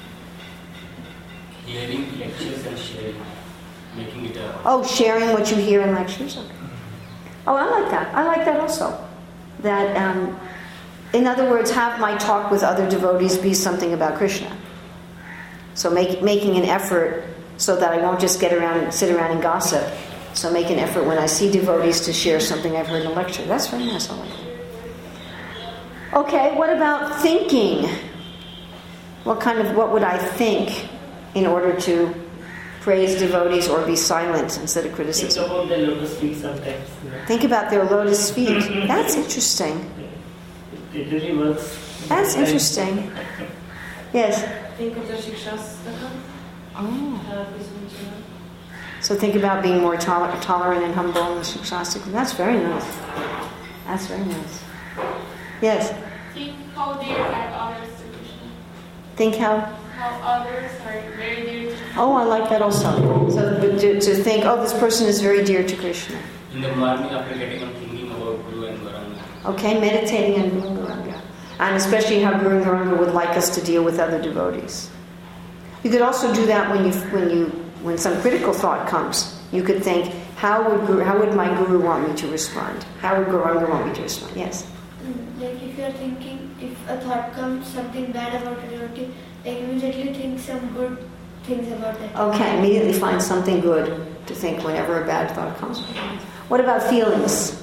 Hearing lectures and sharing. Making it a... Oh, sharing what you hear in lectures? Okay. Oh, I like that. I like that also. That, in other words, have my talk with other devotees be something about Krishna. So making an effort so that I won't just sit around and gossip, So make an effort when I see devotees to share something I've heard in a lecture. That's very nice. I like it. Okay, what about thinking? What would I think in order to praise devotees or be silent instead of criticism? Think about their lotus feet sometimes. Think about their lotus feet. That's interesting. It really works. That's interesting. Yes? Think of the Shikshastaka. Oh. So think about being more tolerant and humble in the Shikshastakam. That's very nice. That's very nice. Yes? Think how dear are others to Krishna. Think how? How others are very dear to Krishna. Oh, I like that also. So to think, this person is very dear to Krishna. In the morning after getting up, thinking about Guru and Varanga. Okay, meditating on Guru and Varanga. And especially how Guru and Varanga would like us to deal with other devotees. You could also do that when some critical thought comes. You could think, how would my Guru want me to respond? How would Gauranga want me to respond? Yes? Like if you are thinking, if a thought comes something bad about a devotee, like immediately think some good things about that. Okay, immediately find something good to think whenever a bad thought comes. What about feelings?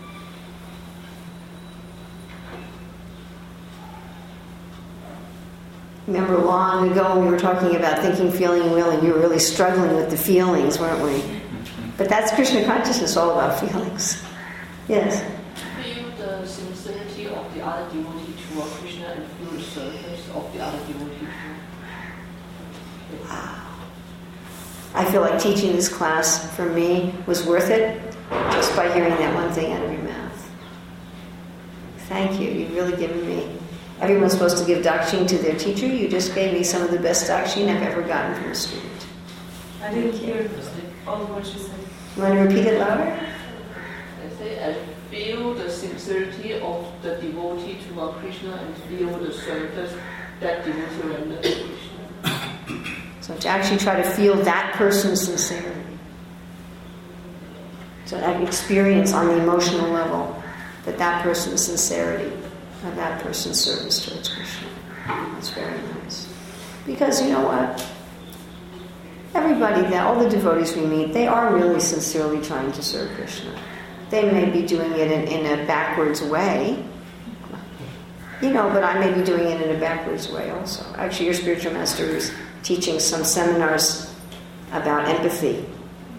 Remember long ago we were talking about thinking, feeling, and willing. You were really struggling with the feelings, weren't we? But that's Krishna consciousness, all about feelings. Yes? Feel the sincerity of the other devotee toward Krishna and feel the service of the other devotee toward. Wow. I feel like teaching this class for me was worth it just by hearing that one thing out of your mouth. Thank you. You've really given me. Everyone's supposed to give dakshin to their teacher. You just gave me some of the best dakshin I've ever gotten from a student. I didn't hear all of what you said. You want to repeat it louder? I say, I feel the sincerity of the devotee toward Krishna and feel the service that devotee renders to Krishna. So to actually try to feel that person's sincerity. So that experience on the emotional level that person's sincerity and that person's service towards Krishna. That's very nice. Because you know what? Everybody, all the devotees we meet, they are really sincerely trying to serve Krishna. They may be doing it in a backwards way, but I may be doing it in a backwards way also. Actually, your spiritual master is teaching some seminars about empathy.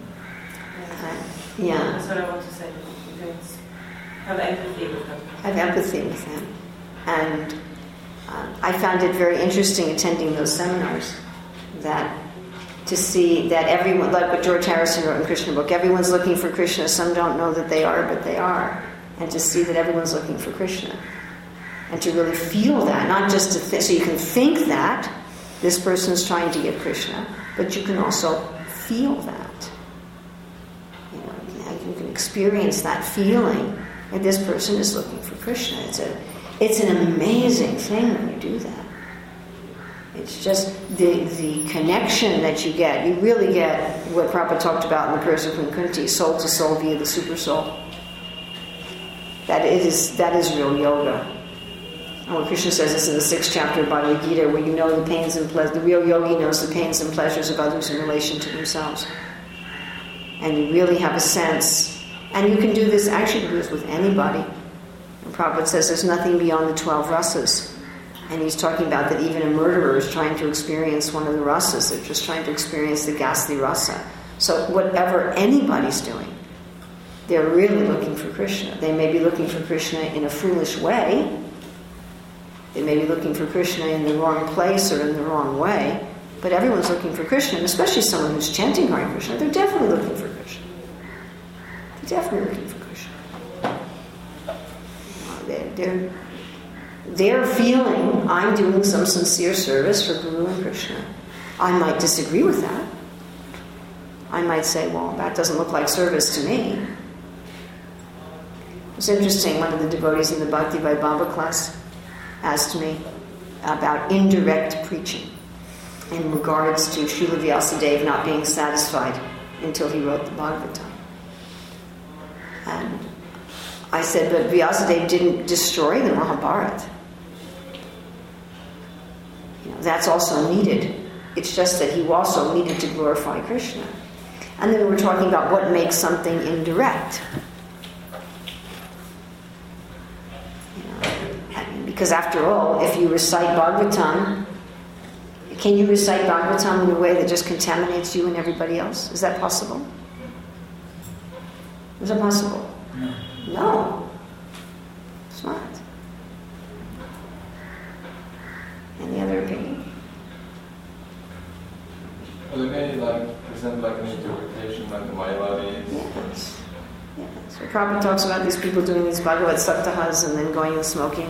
Yeah. That's what I want to say. Have empathy with them. Have empathy with them. And I found it very interesting attending those seminars to see that everyone, like what George Harrison wrote in Krishna book, everyone's looking for Krishna. Some don't know that they are, but they are. And to see that everyone's looking for Krishna. And to really feel that, not just to so you can think that this person is trying to get Krishna, but you can also feel that. You can experience that feeling that this person is looking for Krishna. It's an amazing thing when you do that. It's just the connection that you get. You really get what Prabhupada talked about in the prayers of Queen Kunti, soul to soul via the super soul. That is real yoga. And what Krishna says is in the 6th chapter of Bhagavad Gita, where you know the pains and pleasures. The real yogi knows the pains and pleasures of others in relation to themselves. And you really have a sense. And you can do this, actually you can do this with anybody. And Prabhupada says there's nothing beyond the 12 rasas. And he's talking about that even a murderer is trying to experience one of the rasas. They're just trying to experience the ghastly rasa. So whatever anybody's doing, they're really looking for Krishna. They may be looking for Krishna in a foolish way. They may be looking for Krishna in the wrong place or in the wrong way. But everyone's looking for Krishna, and especially someone who's chanting Hare Krishna, they're definitely looking for Krishna. They're definitely looking for Krishna. They're feeling, I'm doing some sincere service for Guru and Krishna. I might disagree with that. I might say, well, that doesn't look like service to me. It's interesting, one of the devotees in the Bhakti Vaibhava class asked me about indirect preaching in regards to Srila Vyasadeva not being satisfied until he wrote the Bhagavatam. And I said, but Vyasadeva didn't destroy the Mahabharata. That's also needed. It's just that he also needed to glorify Krishna. And then we were talking about what makes something indirect. Because after all, if you recite Bhagavatam, can you recite Bhagavatam in a way that just contaminates you and everybody else? Is that possible? Is that possible? No. It's not. Any other opinion? Well, they may present an interpretation like the Mayavadis. Yes. So Prabhupada talks about these people doing these Bhagavad Saptahas and then going and smoking.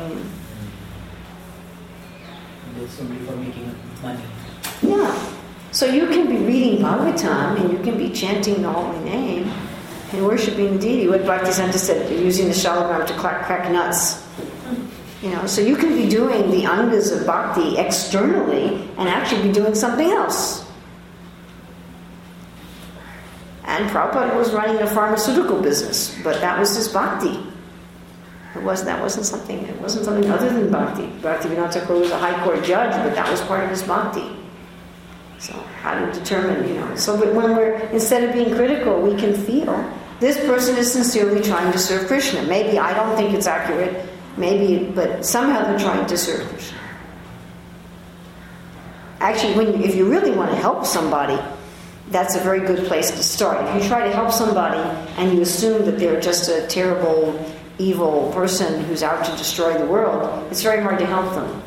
It's only for making money. Yeah. So you can be reading Bhagavatam and you can be chanting the holy name and worshipping the deity. What Bhaktisiddhanta said, using the shalagram to crack nuts. So you can be doing the angas of bhakti externally and actually be doing something else. And Prabhupada was running a pharmaceutical business, but that was his bhakti. It wasn't something other than bhakti. Bhaktivinoda Thakur was a high court judge, but that was part of his bhakti. So how to determine, So when instead of being critical, we can feel this person is sincerely trying to serve Krishna. Maybe I don't think it's accurate, but somehow they're trying to serve Krishna. Actually, if you really want to help somebody, that's a very good place to start. If you try to help somebody and you assume that they're just a terrible, evil person who's out to destroy the world, it's very hard to help them.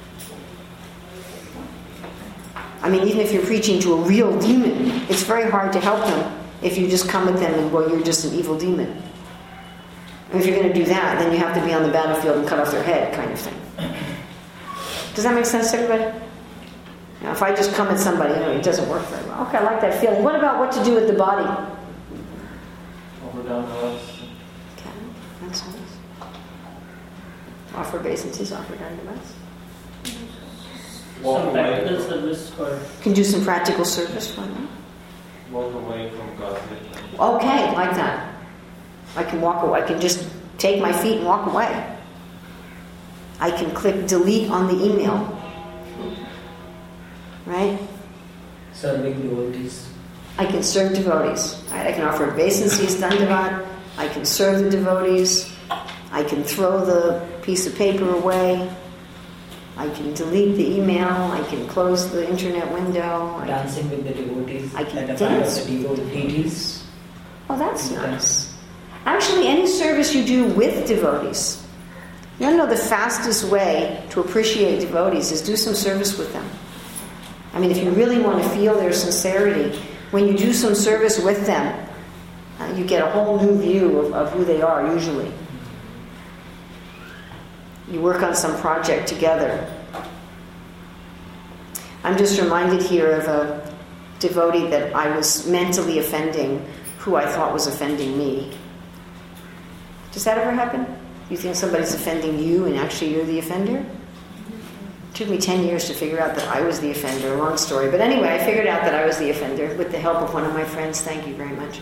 I mean, even if you're preaching to a real demon, it's very hard to help them if you just come at them and, you're just an evil demon. And if you're going to do that, then you have to be on the battlefield and cut off their head, kind of thing. Does that make sense to everybody? Now, if I just come at somebody, it doesn't work very well. Okay, I like that feeling. What about what to do with the body? Offer down to us. Okay, that's nice. Offer obeisances, offer down to us. Walk Some away. practical service for... Can do some practical service for them. Walk away from gossip. Okay, like that. I can walk away. I can just take my feet and walk away. I can click delete on the email. Right? Serving devotees. I can serve devotees. I can offer obeisances, dandavat. I can serve the devotees. I can throw the piece of paper away. I can delete the email. I can close the internet window. Dancing with the devotees. I can at the part dance. of the deities. Oh, that's nice. Actually, any service you do with devotees. You want to know the fastest way to appreciate devotees is do some service with them. I mean, if you really want to feel their sincerity, when you do some service with them, you get a whole new view of who they are, usually. You work on some project together. I'm just reminded here of a devotee that I was mentally offending, who I thought was offending me. Does that ever happen? You think somebody's offending you and actually you're the offender? It took me 10 years to figure out that I was the offender. Long story. But anyway, I figured out that I was the offender with the help of one of my friends. Thank you very much.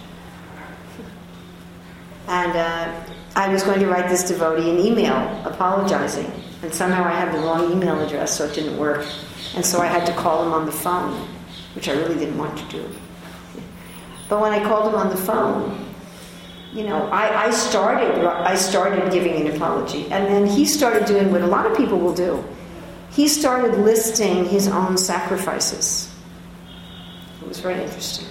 And I was going to write this devotee an email apologizing. And somehow I had the wrong email address, so it didn't work. And so I had to call him on the phone, which I really didn't want to do. But when I called him on the phone, I started giving an apology. And then he started doing what a lot of people will do. He started listing his own sacrifices. It was very interesting.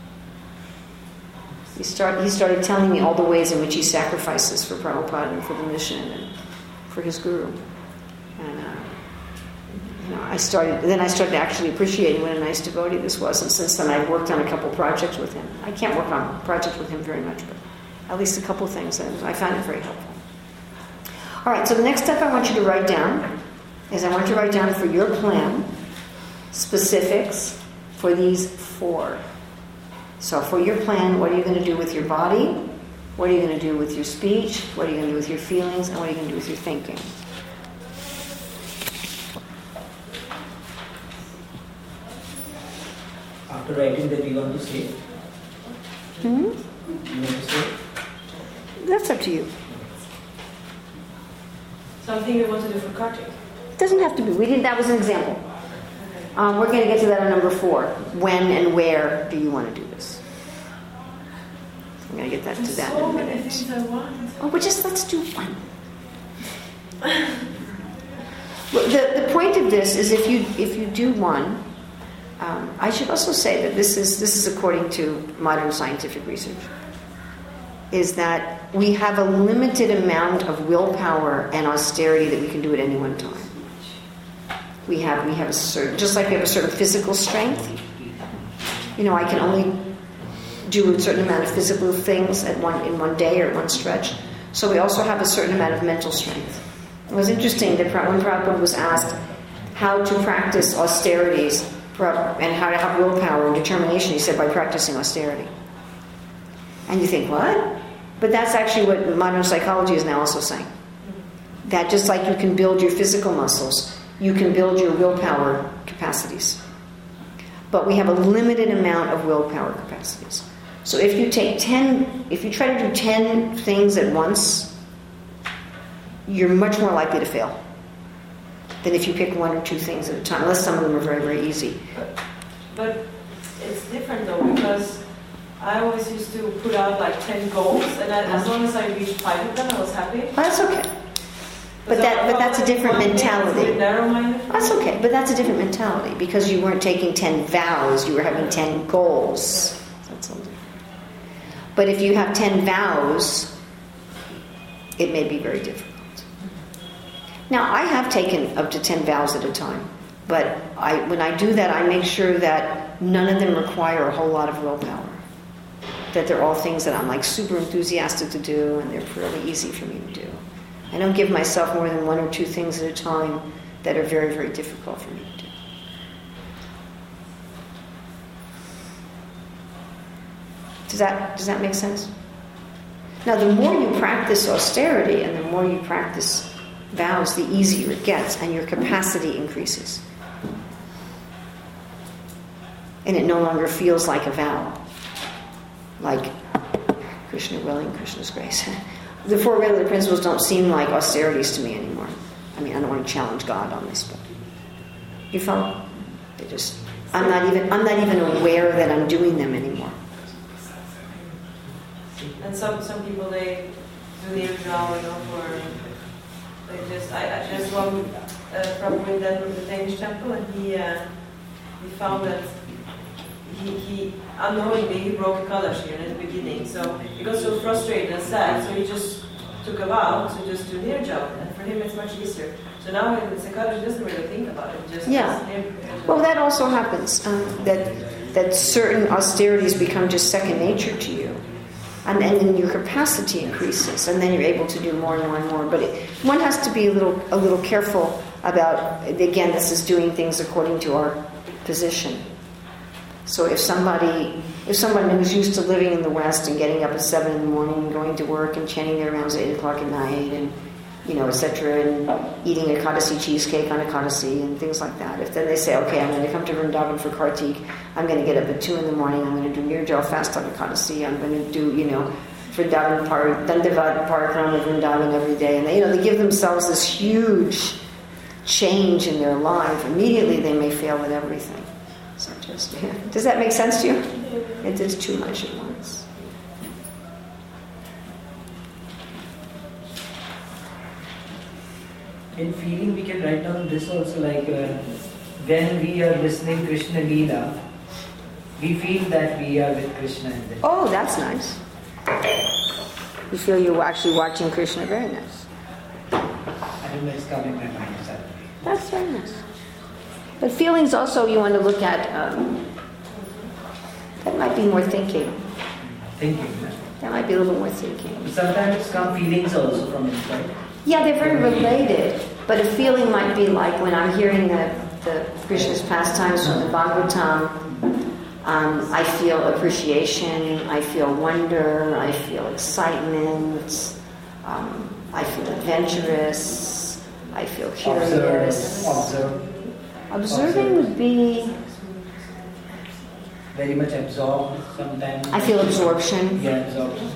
He started telling me all the ways in which he sacrifices for Prabhupada and for the mission and for his guru. And I started actually appreciating what a nice devotee this was. And since then, I've worked on a couple projects with him. I can't work on projects with him very much, but at least a couple things. And I found it very helpful. All right, so the next step I want you to write down is I want you to write down for your plan specifics for these 4. So for your plan, what are you going to do with your body? What are you going to do with your speech? What are you going to do with your feelings? And what are you going to do with your thinking? After writing that, you want to say? Hmm? You want to say? That's up to you. Something you want to do for Kartik. It doesn't have to be. That was an example. We're going to get to that on number 4. When and where do you want to do this? to get that to that in So a many minute. things I want. Oh, but just let's do one. Well, the point of this is if you do one, I should also say that this is according to modern scientific research, is that we have a limited amount of willpower and austerity that we can do at any one time. We have a certain, just like we have a certain physical strength. You know, I can only do a certain amount of physical things in one day or one stretch. So we also have a certain amount of mental strength. It was interesting that when Prabhupada was asked how to practice austerities and how to have willpower and determination, he said, by practicing austerity. And you think, what? But that's actually what modern psychology is now also saying. That just like you can build your physical muscles, you can build your willpower capacities. But we have a limited amount of willpower capacities. So if you try to do 10 things at once, you're much more likely to fail than if you pick 1 or 2 things at a time, unless some of them are very, very easy. But it's different though, because I always used to put out like 10 goals, and as long as I reached 5 of them, I was happy. Well, that's okay. But that's a different mentality. That's okay, but that's a different mentality because you weren't taking 10 vows, you were having 10 goals. That's all different. But if you have 10 vows, it may be very difficult. Now, I have taken up to 10 vows at a time, but when I do that, I make sure that none of them require a whole lot of willpower. That they're all things that I'm like super enthusiastic to do, and they're fairly easy for me to do. I don't give myself more than 1 or 2 things at a time that are very, very difficult for me to do. Does that make sense? Now, the more you practice austerity and the more you practice vows, the easier it gets, and your capacity increases. And it no longer feels like a vow. Like, Krishna willing, Krishna's grace. The 4 regular principles don't seem like austerities to me anymore. I mean, I don't want to challenge God on this, but you follow? I'm not even aware that I'm doing them anymore. And some people, they do the withdrawal, for they just. There's one from the Danish temple, and he found that he unknowingly broke a Kadashir in the beginning, so he got so frustrated and sad, so he just took a vow to just do Nirjal, and for him it's much easier. So now it's a Kadashir, he doesn't really think about it, just Well, that also happens, that certain austerities become just second nature to you, and then your capacity increases, and then you're able to do more and more and more. But one has to be a little careful about, again, this is doing things according to our position. So if somebody who's used to living in the West and getting up at 7 in the morning and going to work and chanting their rounds at 8 o'clock at night and, etc., and eating a Kadasi cheesecake on a Kadasi and things like that, if then they say, okay, I'm going to come to Vrindavan for Kartik, I'm going to get up at 2 in the morning, I'm going to do Nirjal fast on a Kadasi, I'm going to do, Vrindavan Dandavat Parikrama Vrindavan every day, and they give themselves this huge change in their life. Immediately they may fail at everything. So does that make sense to you? It is too much at once. In feeling, we can write down this also, like when we are listening Krishna Leela, we feel that we are with Krishna. Oh, that's nice. You feel you're actually watching Krishna. Very nice. I don't know, it's coming in my mind. That's very nice. But feelings also you want to look at, that might be more thinking. That might be a little more thinking. Sometimes come feelings also from inside. Yeah, they're very related. But a feeling might be like when I'm hearing the Krishna's pastimes from the Bhagavatam, I feel appreciation, I feel wonder, I feel excitement, I feel adventurous, I feel curious. Observing would be... Very much absorbed sometimes. I feel absorption. Yeah, absorption.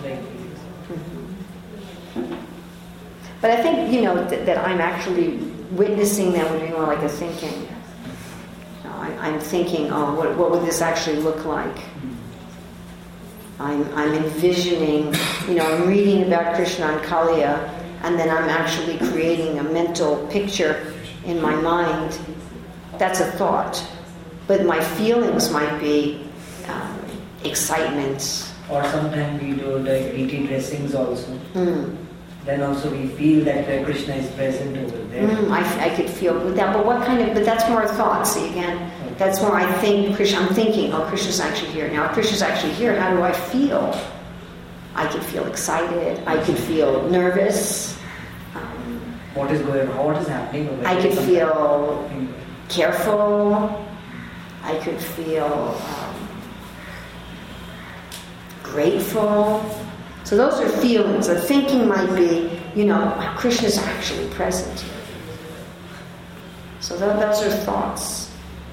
But I think, that I'm actually witnessing them would be more like a thinking. I'm thinking, what would this actually look like? I'm envisioning, I'm reading about Krishna and Kaliya, and then I'm actually creating a mental picture in my mind. That's a thought. But my feelings might be excitement. Or sometimes we do like deity dressings also. Then also we feel that Krishna is present over there. I could feel with that, but that's more thought. See, again, that's more I think Krishna. I'm thinking, Krishna's actually here. Now, if Krishna's actually here, how do I feel? I could feel excited. I could feel nervous. What is going on? What is happening over there? I could feel careful. I could feel grateful. So those are feelings. The thinking might be, Krishna's actually present here. So those are thoughts.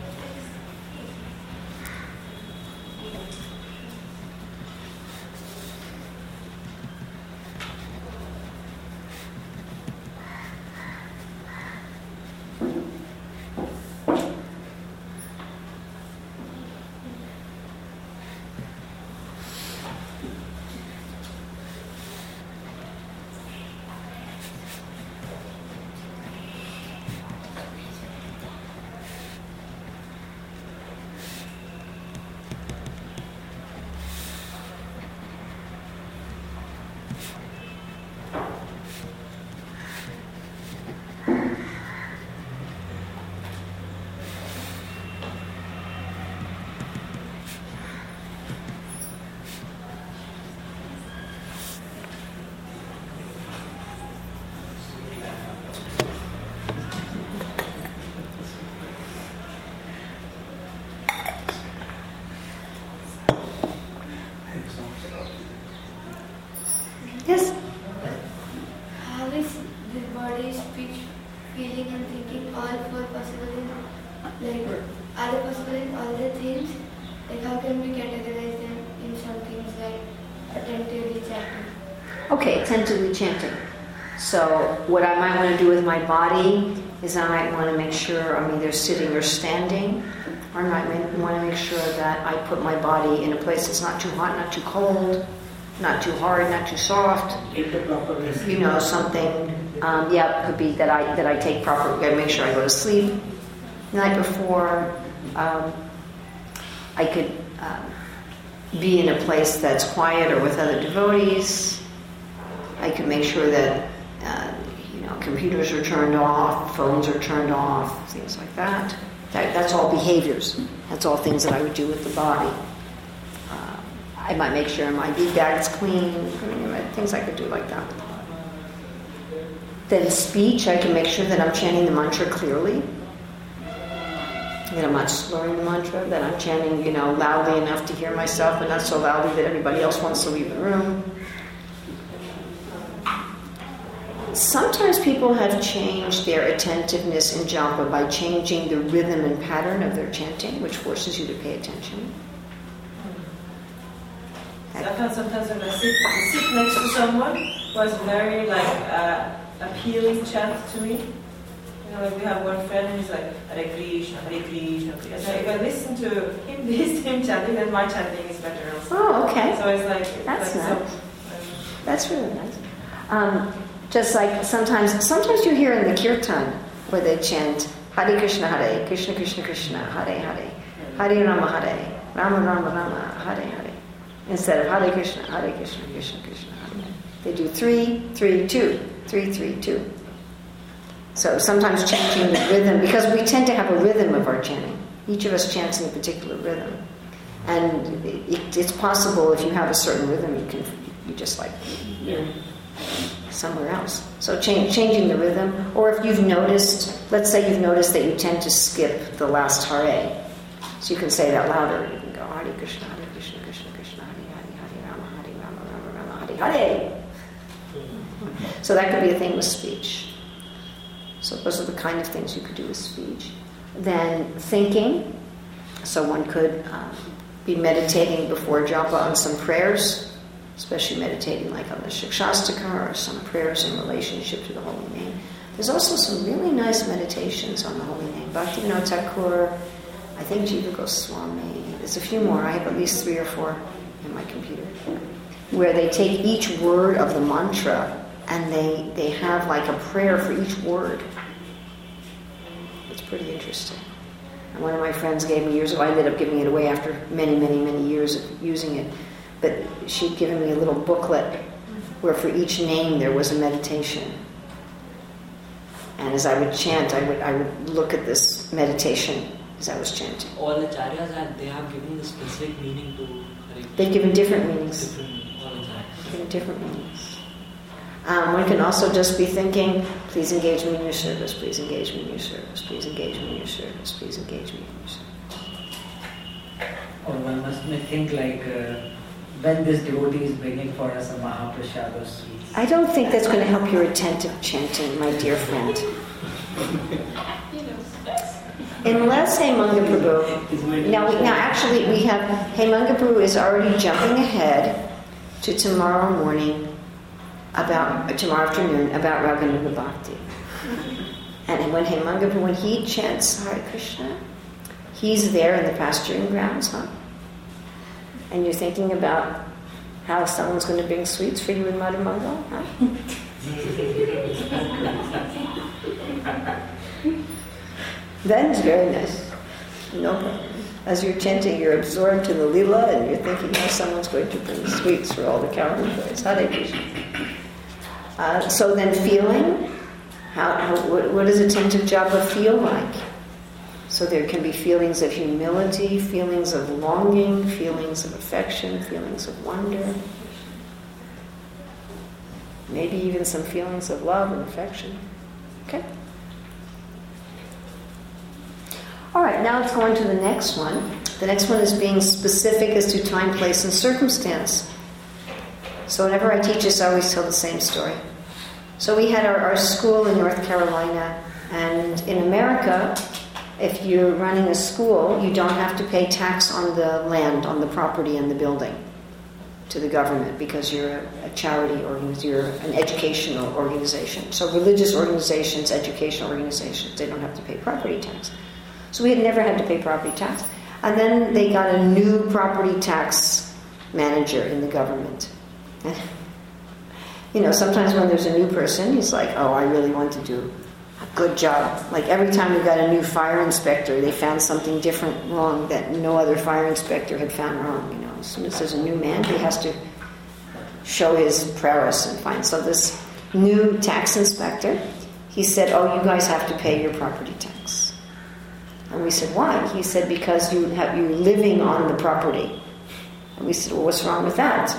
Yes? How is the body, speech, feeling and thinking all four possible in, are they possible in all the things? Like how can we categorize them in some things like attentively chanting? Okay, attentively chanting. So what I might want to do with my body is I might want to make sure I'm either sitting or standing, or I might want to make sure that I put my body in a place that's not too hot, not too cold, not too hard, not too soft. Something. It could be that I take proper. I make sure I go to sleep the night before. I could be in a place that's quiet or with other devotees. I could make sure that computers are turned off, phones are turned off, things like that. That's all behaviors. That's all things that I would do with the body. I might make sure my bead bag is clean, things I could do like that. Then speech, I can make sure that I'm chanting the mantra clearly, that I'm not slurring the mantra, that I'm chanting, loudly enough to hear myself, but not so loudly that everybody else wants to leave the room. Sometimes people have changed their attentiveness in japa by changing the rhythm and pattern of their chanting, which forces you to pay attention. I found sometimes when I sit next to someone was very appealing chant to me. We have one friend and he's like Hare Krishna, Hare Krishna. So if I listen to him chanting, then my chanting is better also. Oh, okay. So it's like that's like nice. That's really nice. Just like sometimes you hear in the kirtan where they chant Hare Krishna, Krishna Krishna, Hare Hare, Hare Rama, Rama Rama, Hare Hare. Instead of Hare Krishna, Krishna Krishna, Hare. They do 3, 3, 2, 3, 3, 2. So sometimes changing the rhythm, because we tend to have a rhythm of our chanting. Each of us chants in a particular rhythm. And it's possible if you have a certain rhythm, you just somewhere else. So changing the rhythm. Or if you've noticed, let's say you've noticed that you tend to skip the last Hare. So you can say that louder. You can go Hare Krishna, Krishna Krishna, Hare Rama, Hare. So that could be a thing with speech. So those are the kind of things you could do with speech. Then thinking. So one could be meditating before japa on some prayers, especially meditating like on the Shikshastaka or some prayers in relationship to the holy name. There's also some really nice meditations on the holy name. Bhaktivinoda Thakur, I think Jiva Goswami. There's a few more. I have at least 3 or 4 in my computer, where they take each word of the mantra and they have like a prayer for each word. It's pretty interesting. And one of my friends gave me years ago, I ended up giving it away after many, many, many years of using it, but she'd given me a little booklet where for each name there was a meditation. And as I would chant, I would look at this meditation as I was chanting. All the acharyas, they have given the specific meaning to Hare Krishna. They've given different meanings. All the acharyas. Given different meanings. One can also just be thinking, please engage me in your service, please engage me in your service, please engage me in your service, please engage me in your service. Or one must think like, when this devotee is bringing for us a Mahaprasad or sweets. I don't think that's going to help your attentive chanting, my dear friend. Unless Hemanga Prabhu. Now actually we have, Hemanga Prabhu is already jumping ahead to tomorrow afternoon about Raghunath Bhakti. And when Hemanga Prabhu, when he chants Hare Krishna, he's there in the pasturing grounds, huh? And you're thinking about how someone's going to bring sweets for you in Madhumangal, huh? That's very nice. No problem. As you're chanting, you're absorbed to the lila, and you're thinking how someone's going to bring sweets for all the cowherd boys. Hare Krishna. So then, feeling. What does attentive japa feel like? So there can be feelings of humility, feelings of longing, feelings of affection, feelings of wonder. Maybe even some feelings of love and affection. Okay? All right, now let's go on to the next one. The next one is being specific as to time, place, and circumstance. So whenever I teach this, I always tell the same story. So we had our school in North Carolina, and in America, if you're running a school, you don't have to pay tax on the land, on the property and the building to the government because you're a charity or you're an educational organization. So religious organizations, educational organizations, they don't have to pay property tax. So we had never had to pay property tax. And then they got a new property tax manager in the government. And, sometimes when there's a new person, he's like, oh, I really want to do a good job. Like every time we got a new fire inspector, they found something different wrong that no other fire inspector had found wrong. As soon as there's a new man, he has to show his prowess and find. So this new tax inspector, he said, oh, you guys have to pay your property tax. And we said, why? He said, because you're living on the property. And we said, well, what's wrong with that?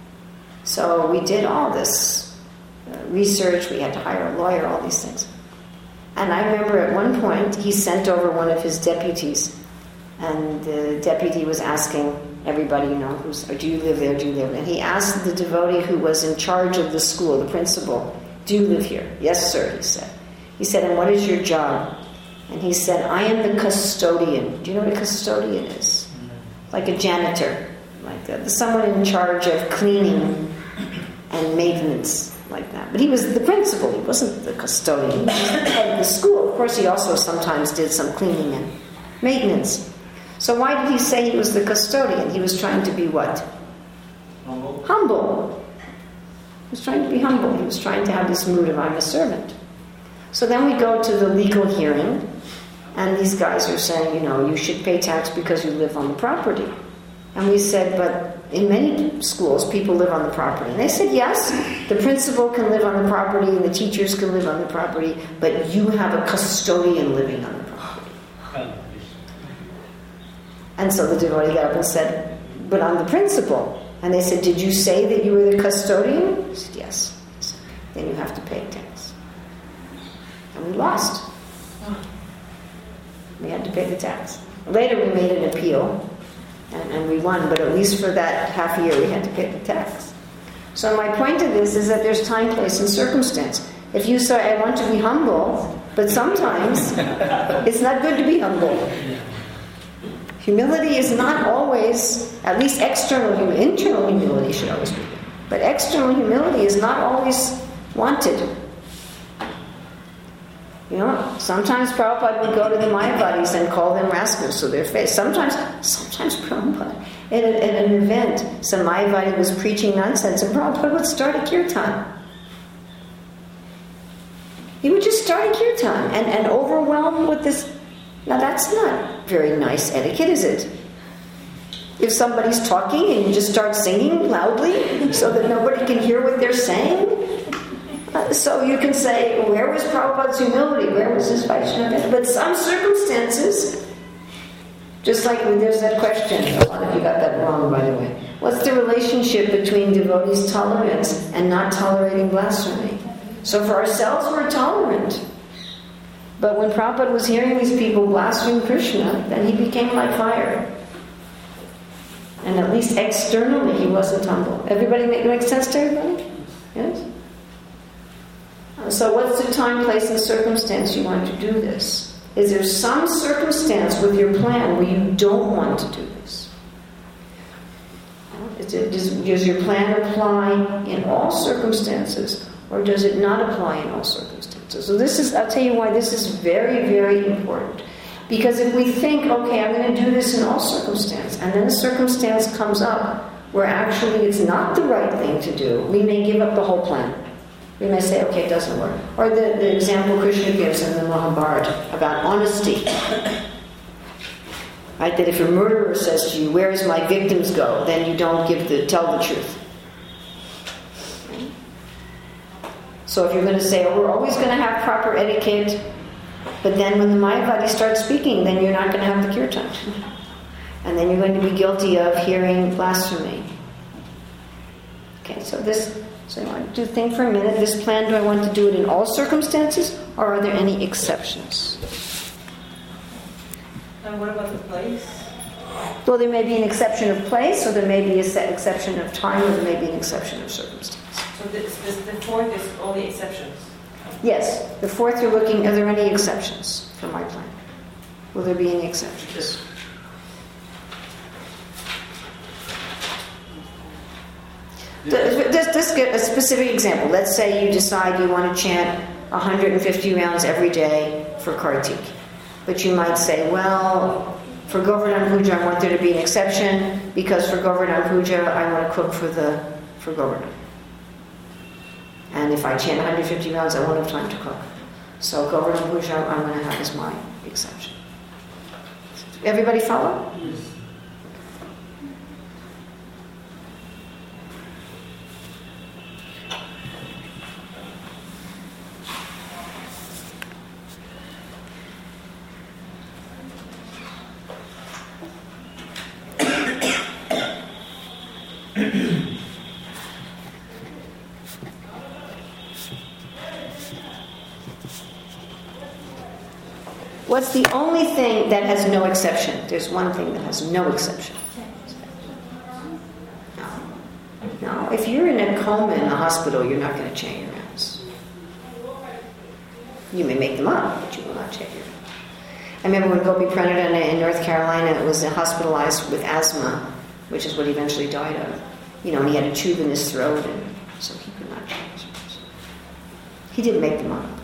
So we did all this research. We had to hire a lawyer, all these things. And I remember at one point, he sent over one of his deputies. And the deputy was asking everybody, do you live there, do you live there? And he asked the devotee who was in charge of the school, the principal, do you live here? Yes, sir, he said. He said, and what is your job? And he said, I am the custodian. Do you know what a custodian is? Like a janitor, like someone in charge of cleaning and maintenance, like that. But he was the principal, he wasn't the custodian. He was the head of the school. Of course, he also sometimes did some cleaning and maintenance. So why did he say he was the custodian? He was trying to be what? Humble. He was trying to be humble. He was trying to have this mood of I'm a servant. So then we go to the legal hearing, and these guys are saying, you should pay tax because you live on the property. And we said, but in many schools, people live on the property. And they said, yes, the principal can live on the property and the teachers can live on the property, but you have a custodian living on the property. And so the devotee got up and said, but I'm the principal. And they said, did you say that you were the custodian? He said, yes. Said, then you have to pay tax. And we lost. We had to pay the tax. Later we made an appeal, and we won, but at least for that half year we had to pay the tax. So my point of this is that there's time, place, and circumstance. If you say, I want to be humble, but sometimes it's not good to be humble. Humility is not always, at least internal humility should always be good. But external humility is not always wanted. Sometimes Prabhupada would go to the Mayavadis and call them rascals to their face. Sometimes Prabhupada At an event, some Mayavadi was preaching nonsense, and Prabhupada would start a kirtan. He would just start a kirtan and overwhelm with this. Now that's not very nice etiquette, is it? If somebody's talking and you just start singing loudly so that nobody can hear what they're saying. So you can say, where was Prabhupada's humility? Where was his Vaishnava? But some circumstances, just like when there's that question, a lot of you got that wrong, by the way. What's the relationship between devotees' tolerance and not tolerating blasphemy? So for ourselves, we're tolerant. But when Prabhupada was hearing these people blaspheme Krishna, then he became like fire. And at least externally, he wasn't humble. Everybody make sense to everybody? Yes? So what's the time, place, and circumstance you want to do this? Is there some circumstance with your plan where you don't want to do this? Does your plan apply in all circumstances, or does it not apply in all circumstances? So I'll tell you why this is very, very important. Because if we think, okay, I'm going to do this in all circumstances, and then a circumstance comes up where actually it's not the right thing to do, we may give up the whole plan. We may say, okay, it doesn't work. Or the example Krishna gives in the Mahabharata about honesty. Right? That if a murderer says to you, where does my victims go? Then you don't tell the truth. Right? So if you're going to say, oh, we're always going to have proper etiquette, but then when the Mayavadi starts speaking, then you're not going to have the kirtan. And then you're going to be guilty of hearing blasphemy. Okay, so I want to think for a minute, this plan, do I want to do it in all circumstances, or are there any exceptions? And what about the place? Well, there may be an exception of place, or there may be an exception of time, or there may be an exception of circumstance. So the fourth is only exceptions? Yes. The fourth, you're looking, are there any exceptions from my plan? Will there be any exceptions? Let's get a specific example. Let's say you decide you want to chant 150 rounds every day for Kartik. But you might say, well, for Govardhan Puja I want there to be an exception, because for Govardhan Puja I want to cook for Govardhan. And if I chant 150 rounds I won't have time to cook. So Govardhan Puja I'm going to have as my exception. Everybody follow? Yes. What's the only thing that has no exception? There's one thing that has no exception. No. If you're in a coma in a hospital, you're not going to chant your rounds. You may make them up, but you will not chant your rounds. I remember when Gopi Pranadana in North Carolina was hospitalized with asthma, which is what he eventually died of. And he had a tube in his throat, and so he could not chant his rounds. He didn't make them up.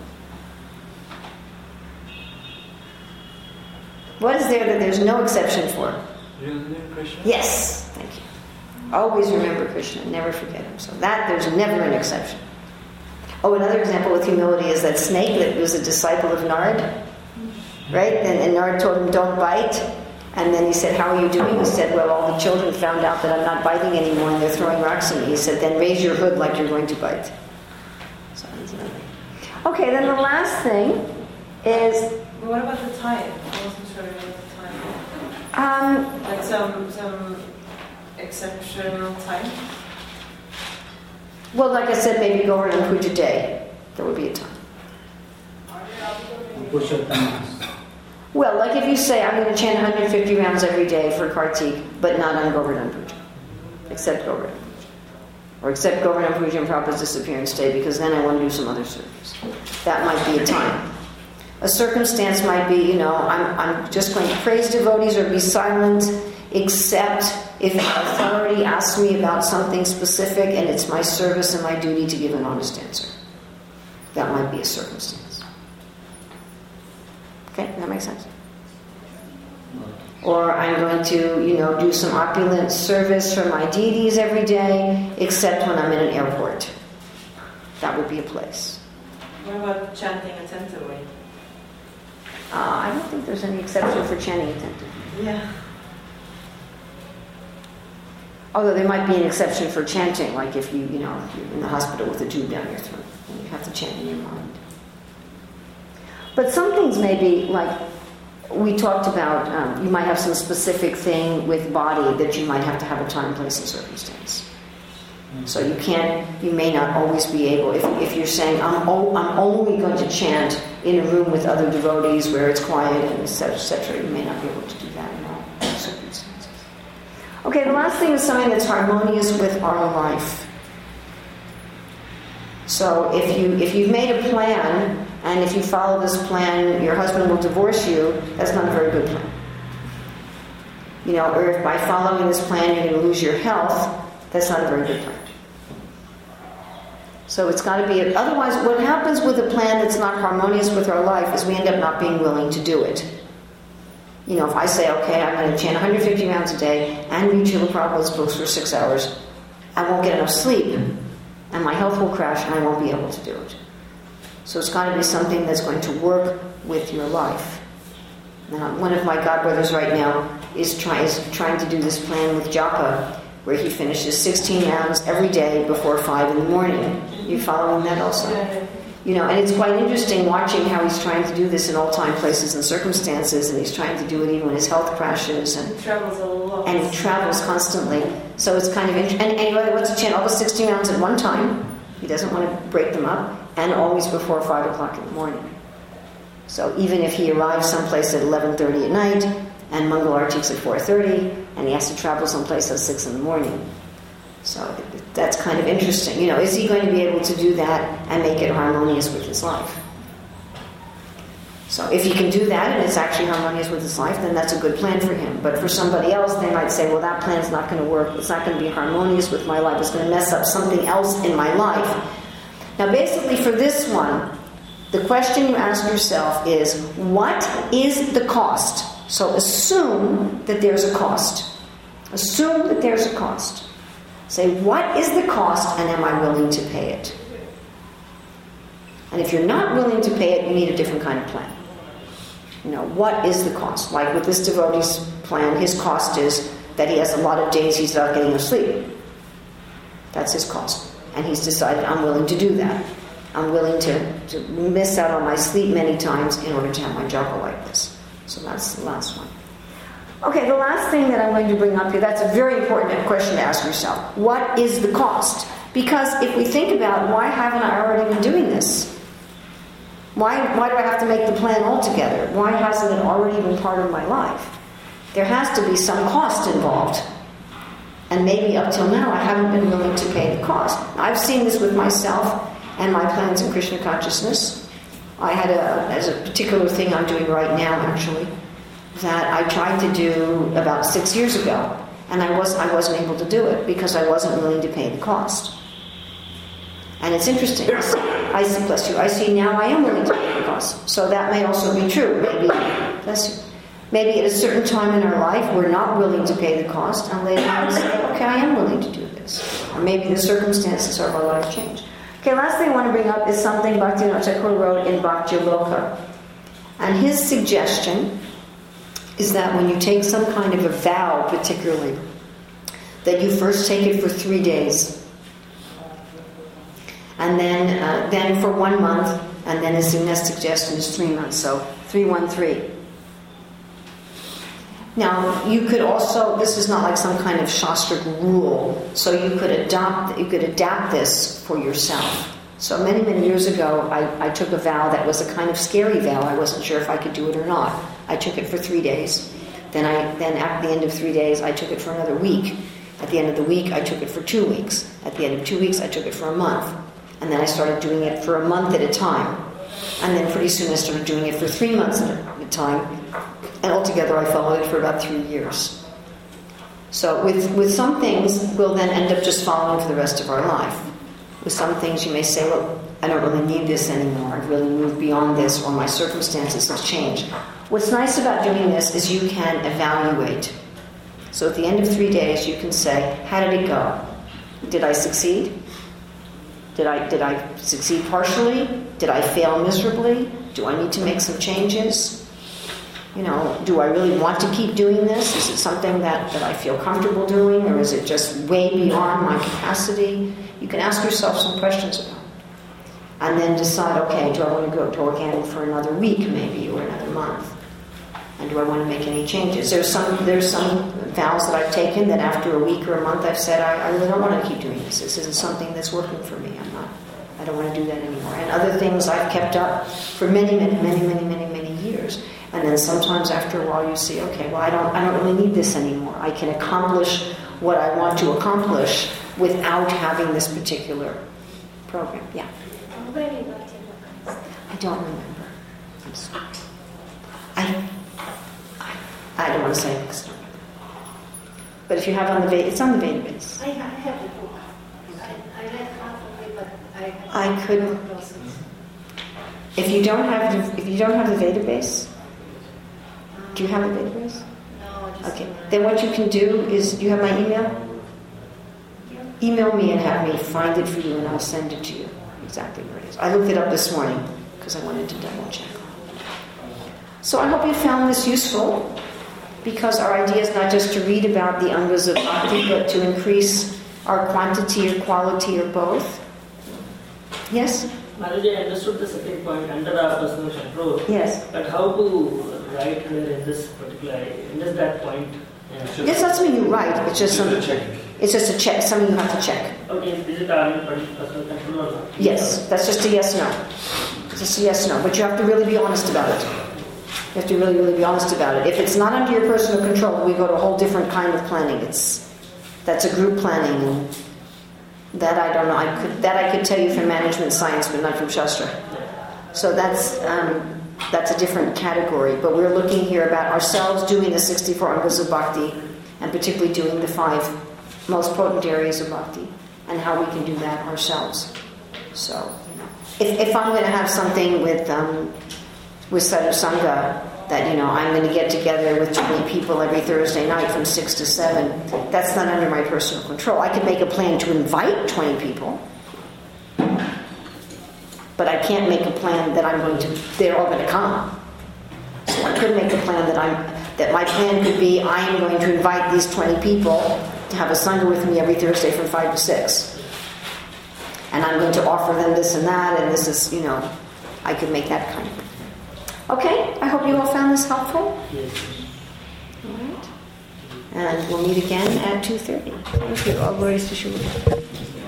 What is there that there's no exception for? Remember Krishna? Yes, thank you. Always remember Krishna, never forget him. So there's never an exception. Oh, another example with humility is that snake that was a disciple of Nard, right? And Nard told him, don't bite. And then he said, how are you doing? He said, well, all the children found out that I'm not biting anymore and they're throwing rocks at me. He said, then raise your hood like you're going to bite. So, okay, then the last thing is... What about the time? I wasn't sure about the time. Like some exceptional time? Well, like I said, maybe Govardhan Puja day. There would be a time. Well, like if you say, I'm going to chant 150 rounds every day for Kartik, but not on Govardhan Puja. Except Govardhan Puja. Or except Govardhan Puja and Prabhupada's disappearance day, because then I want to do some other service. That might be a time. A circumstance might be, I'm just going to praise devotees or be silent, except if authority asks me about something specific and it's my service and my duty to give an honest answer. That might be a circumstance. Okay, does that make sense? Or I'm going to, do some opulent service for my deities every day, except when I'm in an airport. That would be a place. What about chanting attentively? I don't think there's any exception for chanting attentively. Yeah. Although there might be an exception for chanting, like if you're in the hospital with a tube down your throat, and you have to chant in your mind. But some things may be like, we talked about, you might have some specific thing with body that you might have to have a time, place, and circumstance. So you may not always be able, if you're saying, I'm only going to chant in a room with other devotees where it's quiet and etc., you may not be able to do that in all circumstances. Okay, the last thing is something that's harmonious with our life. So if you've made a plan, and if you follow this plan, your husband will divorce you, that's not a very good plan. Or if by following this plan you're going to lose your health, that's not a very good plan. So it's got to be, otherwise what happens with a plan that's not harmonious with our life is we end up not being willing to do it. If I say, okay, I'm going to chant 150 rounds a day and read Srila Prabhupada's books for 6 hours, I won't get enough sleep, and my health will crash and I won't be able to do it. So it's got to be something that's going to work with your life. Now, one of my godbrothers right now is trying to do this plan with japa, where he finishes 16 rounds every day before 5 in the morning. You following that also? And it's quite interesting watching how he's trying to do this in all time, places, and circumstances, and he's trying to do it even when his health crashes. And he travels a lot. And he travels constantly. So it's kind of interesting. And anybody wants to chant all the 16 rounds at one time. He doesn't want to break them up. And always before 5 o'clock in the morning. So even if he arrives someplace at 11:30 at night, and Mangal Artik's at 4:30, and he has to travel someplace at 6 in the morning. So that's kind of interesting. Is he going to be able to do that and make it harmonious with his life? So if he can do that and it's actually harmonious with his life, then that's a good plan for him. But for somebody else, they might say, well, that plan's not going to work. It's not going to be harmonious with my life. It's going to mess up something else in my life. Now basically for this one, the question you ask yourself is, what is the cost? So assume that there's a cost. Assume that there's a cost. Say, what is the cost and am I willing to pay it? And if you're not willing to pay it, you need a different kind of plan. What is the cost? Like with this devotee's plan, his cost is that he has a lot of days he's not getting enough sleep. That's his cost. And he's decided, I'm willing to do that. I'm willing to miss out on my sleep many times in order to have my japa like this. So that's the last one. Okay, the last thing that I'm going to bring up here, that's a very important question to ask yourself. What is the cost? Because if we think about, why haven't I already been doing this? Why do I have to make the plan altogether? Why hasn't it already been part of my life? There has to be some cost involved. And maybe up till now, I haven't been willing to pay the cost. I've seen this with myself and my plans in Krishna consciousness. I had as a particular thing I'm doing right now, actually, that I tried to do about 6 years ago, and I wasn't able to do it because I wasn't willing to pay the cost. And it's interesting. I see, bless you. I see now I am willing to pay the cost. So that may also be true. Maybe, bless you. Maybe at a certain time in our life we're not willing to pay the cost, and later on we say, okay, I am willing to do this. Or maybe the circumstances of our life change. Okay, last thing I want to bring up is something Bhaktivinoda Thakur wrote in Bhakti-loka. And his suggestion is that when you take some kind of a vow, particularly, that you first take it for 3 days. And then for 1 month, and then his next suggestion is 3 months. So 3-1-3. Now, you could also, this is not like some kind of shastric rule, so you could adapt this for yourself. So many, many years ago, I took a vow that was a kind of scary vow. I wasn't sure if I could do it or not. I took it for 3 days. Then at the end of 3 days, I took it for another week. At the end of the week, I took it for 2 weeks. At the end of 2 weeks, I took it for a month. And then I started doing it for a month at a time. And then pretty soon I started doing it for 3 months at a time. And altogether I followed it for about 3 years. So with some things, we'll then end up just following for the rest of our life. With some things you may say, well, I don't really need this anymore. I've really moved beyond this, or my circumstances have changed. What's nice about doing this is you can evaluate. So at the end of 3 days, you can say, how did it go? Did I succeed? Did I succeed partially? Did I fail miserably? Do I need to make some changes? Do I really want to keep doing this? Is it something that I feel comfortable doing, or is it just way beyond my capacity? You can ask yourself some questions about it. And then decide, okay, do I want to go to organic for another week maybe, or another month? And do I want to make any changes? There's some vows that I've taken that after a week or a month I've said, I really don't want to keep doing this. This isn't something that's working for me. I don't want to do that anymore. And other things I've kept up for many years. And then sometimes after a while you see, okay, well I don't really need this anymore. I can accomplish what I want to accomplish without having this particular program. Yeah. I don't remember. I'm sorry. I don't want to say it. But if you have it's on the database. I have the book. I read half of it, but I could. If you don't have the database, do you have the database? No. Okay. Then what you can do is, do you have my email? Yeah. Email me and have me find it for you, and I'll send it to you exactly where it is. I looked it up this morning because I wanted to double check. So I hope you found this useful, because our idea is not just to read about the angas of bhakti, but to increase our quantity or quality or both. Yes? Mataji, I understood the second point, under our personal control. Yes. But how to write here in this particular, in that point? Yes, that's when you write. It's just a check. It's just a check. Something you have to check. Okay, is it our personal control or not? Yes, that's just a yes/no. Just a yes/no. But you have to really be honest about it. You have to really be honest about it. If it's not under your personal control, we go to a whole different kind of planning. That's a group planning, and that I don't know. I could tell you from management science, but not from Shastra. So that's a different category. But we're looking here about ourselves doing the 64 angas of bhakti, and particularly doing the 5 most potent areas of bhakti, and how we can do that ourselves. So, if I'm going to have something with Sadhu Sangha, that I'm going to get together with 20 people every Thursday night from 6 to 7, that's not under my personal control. I could make a plan to invite 20 people, but I can't make a plan that they're all going to come. So I could make a plan that my plan could be, I am going to invite these 20 people to have a Sangha with me every Thursday from 5 to 6. And I'm going to offer them this and that, and this is, I could make that kind of thing. Okay, I hope you all found this helpful. Yes. All right. And we'll meet again at 2:30. Thank you. All glories to Shri.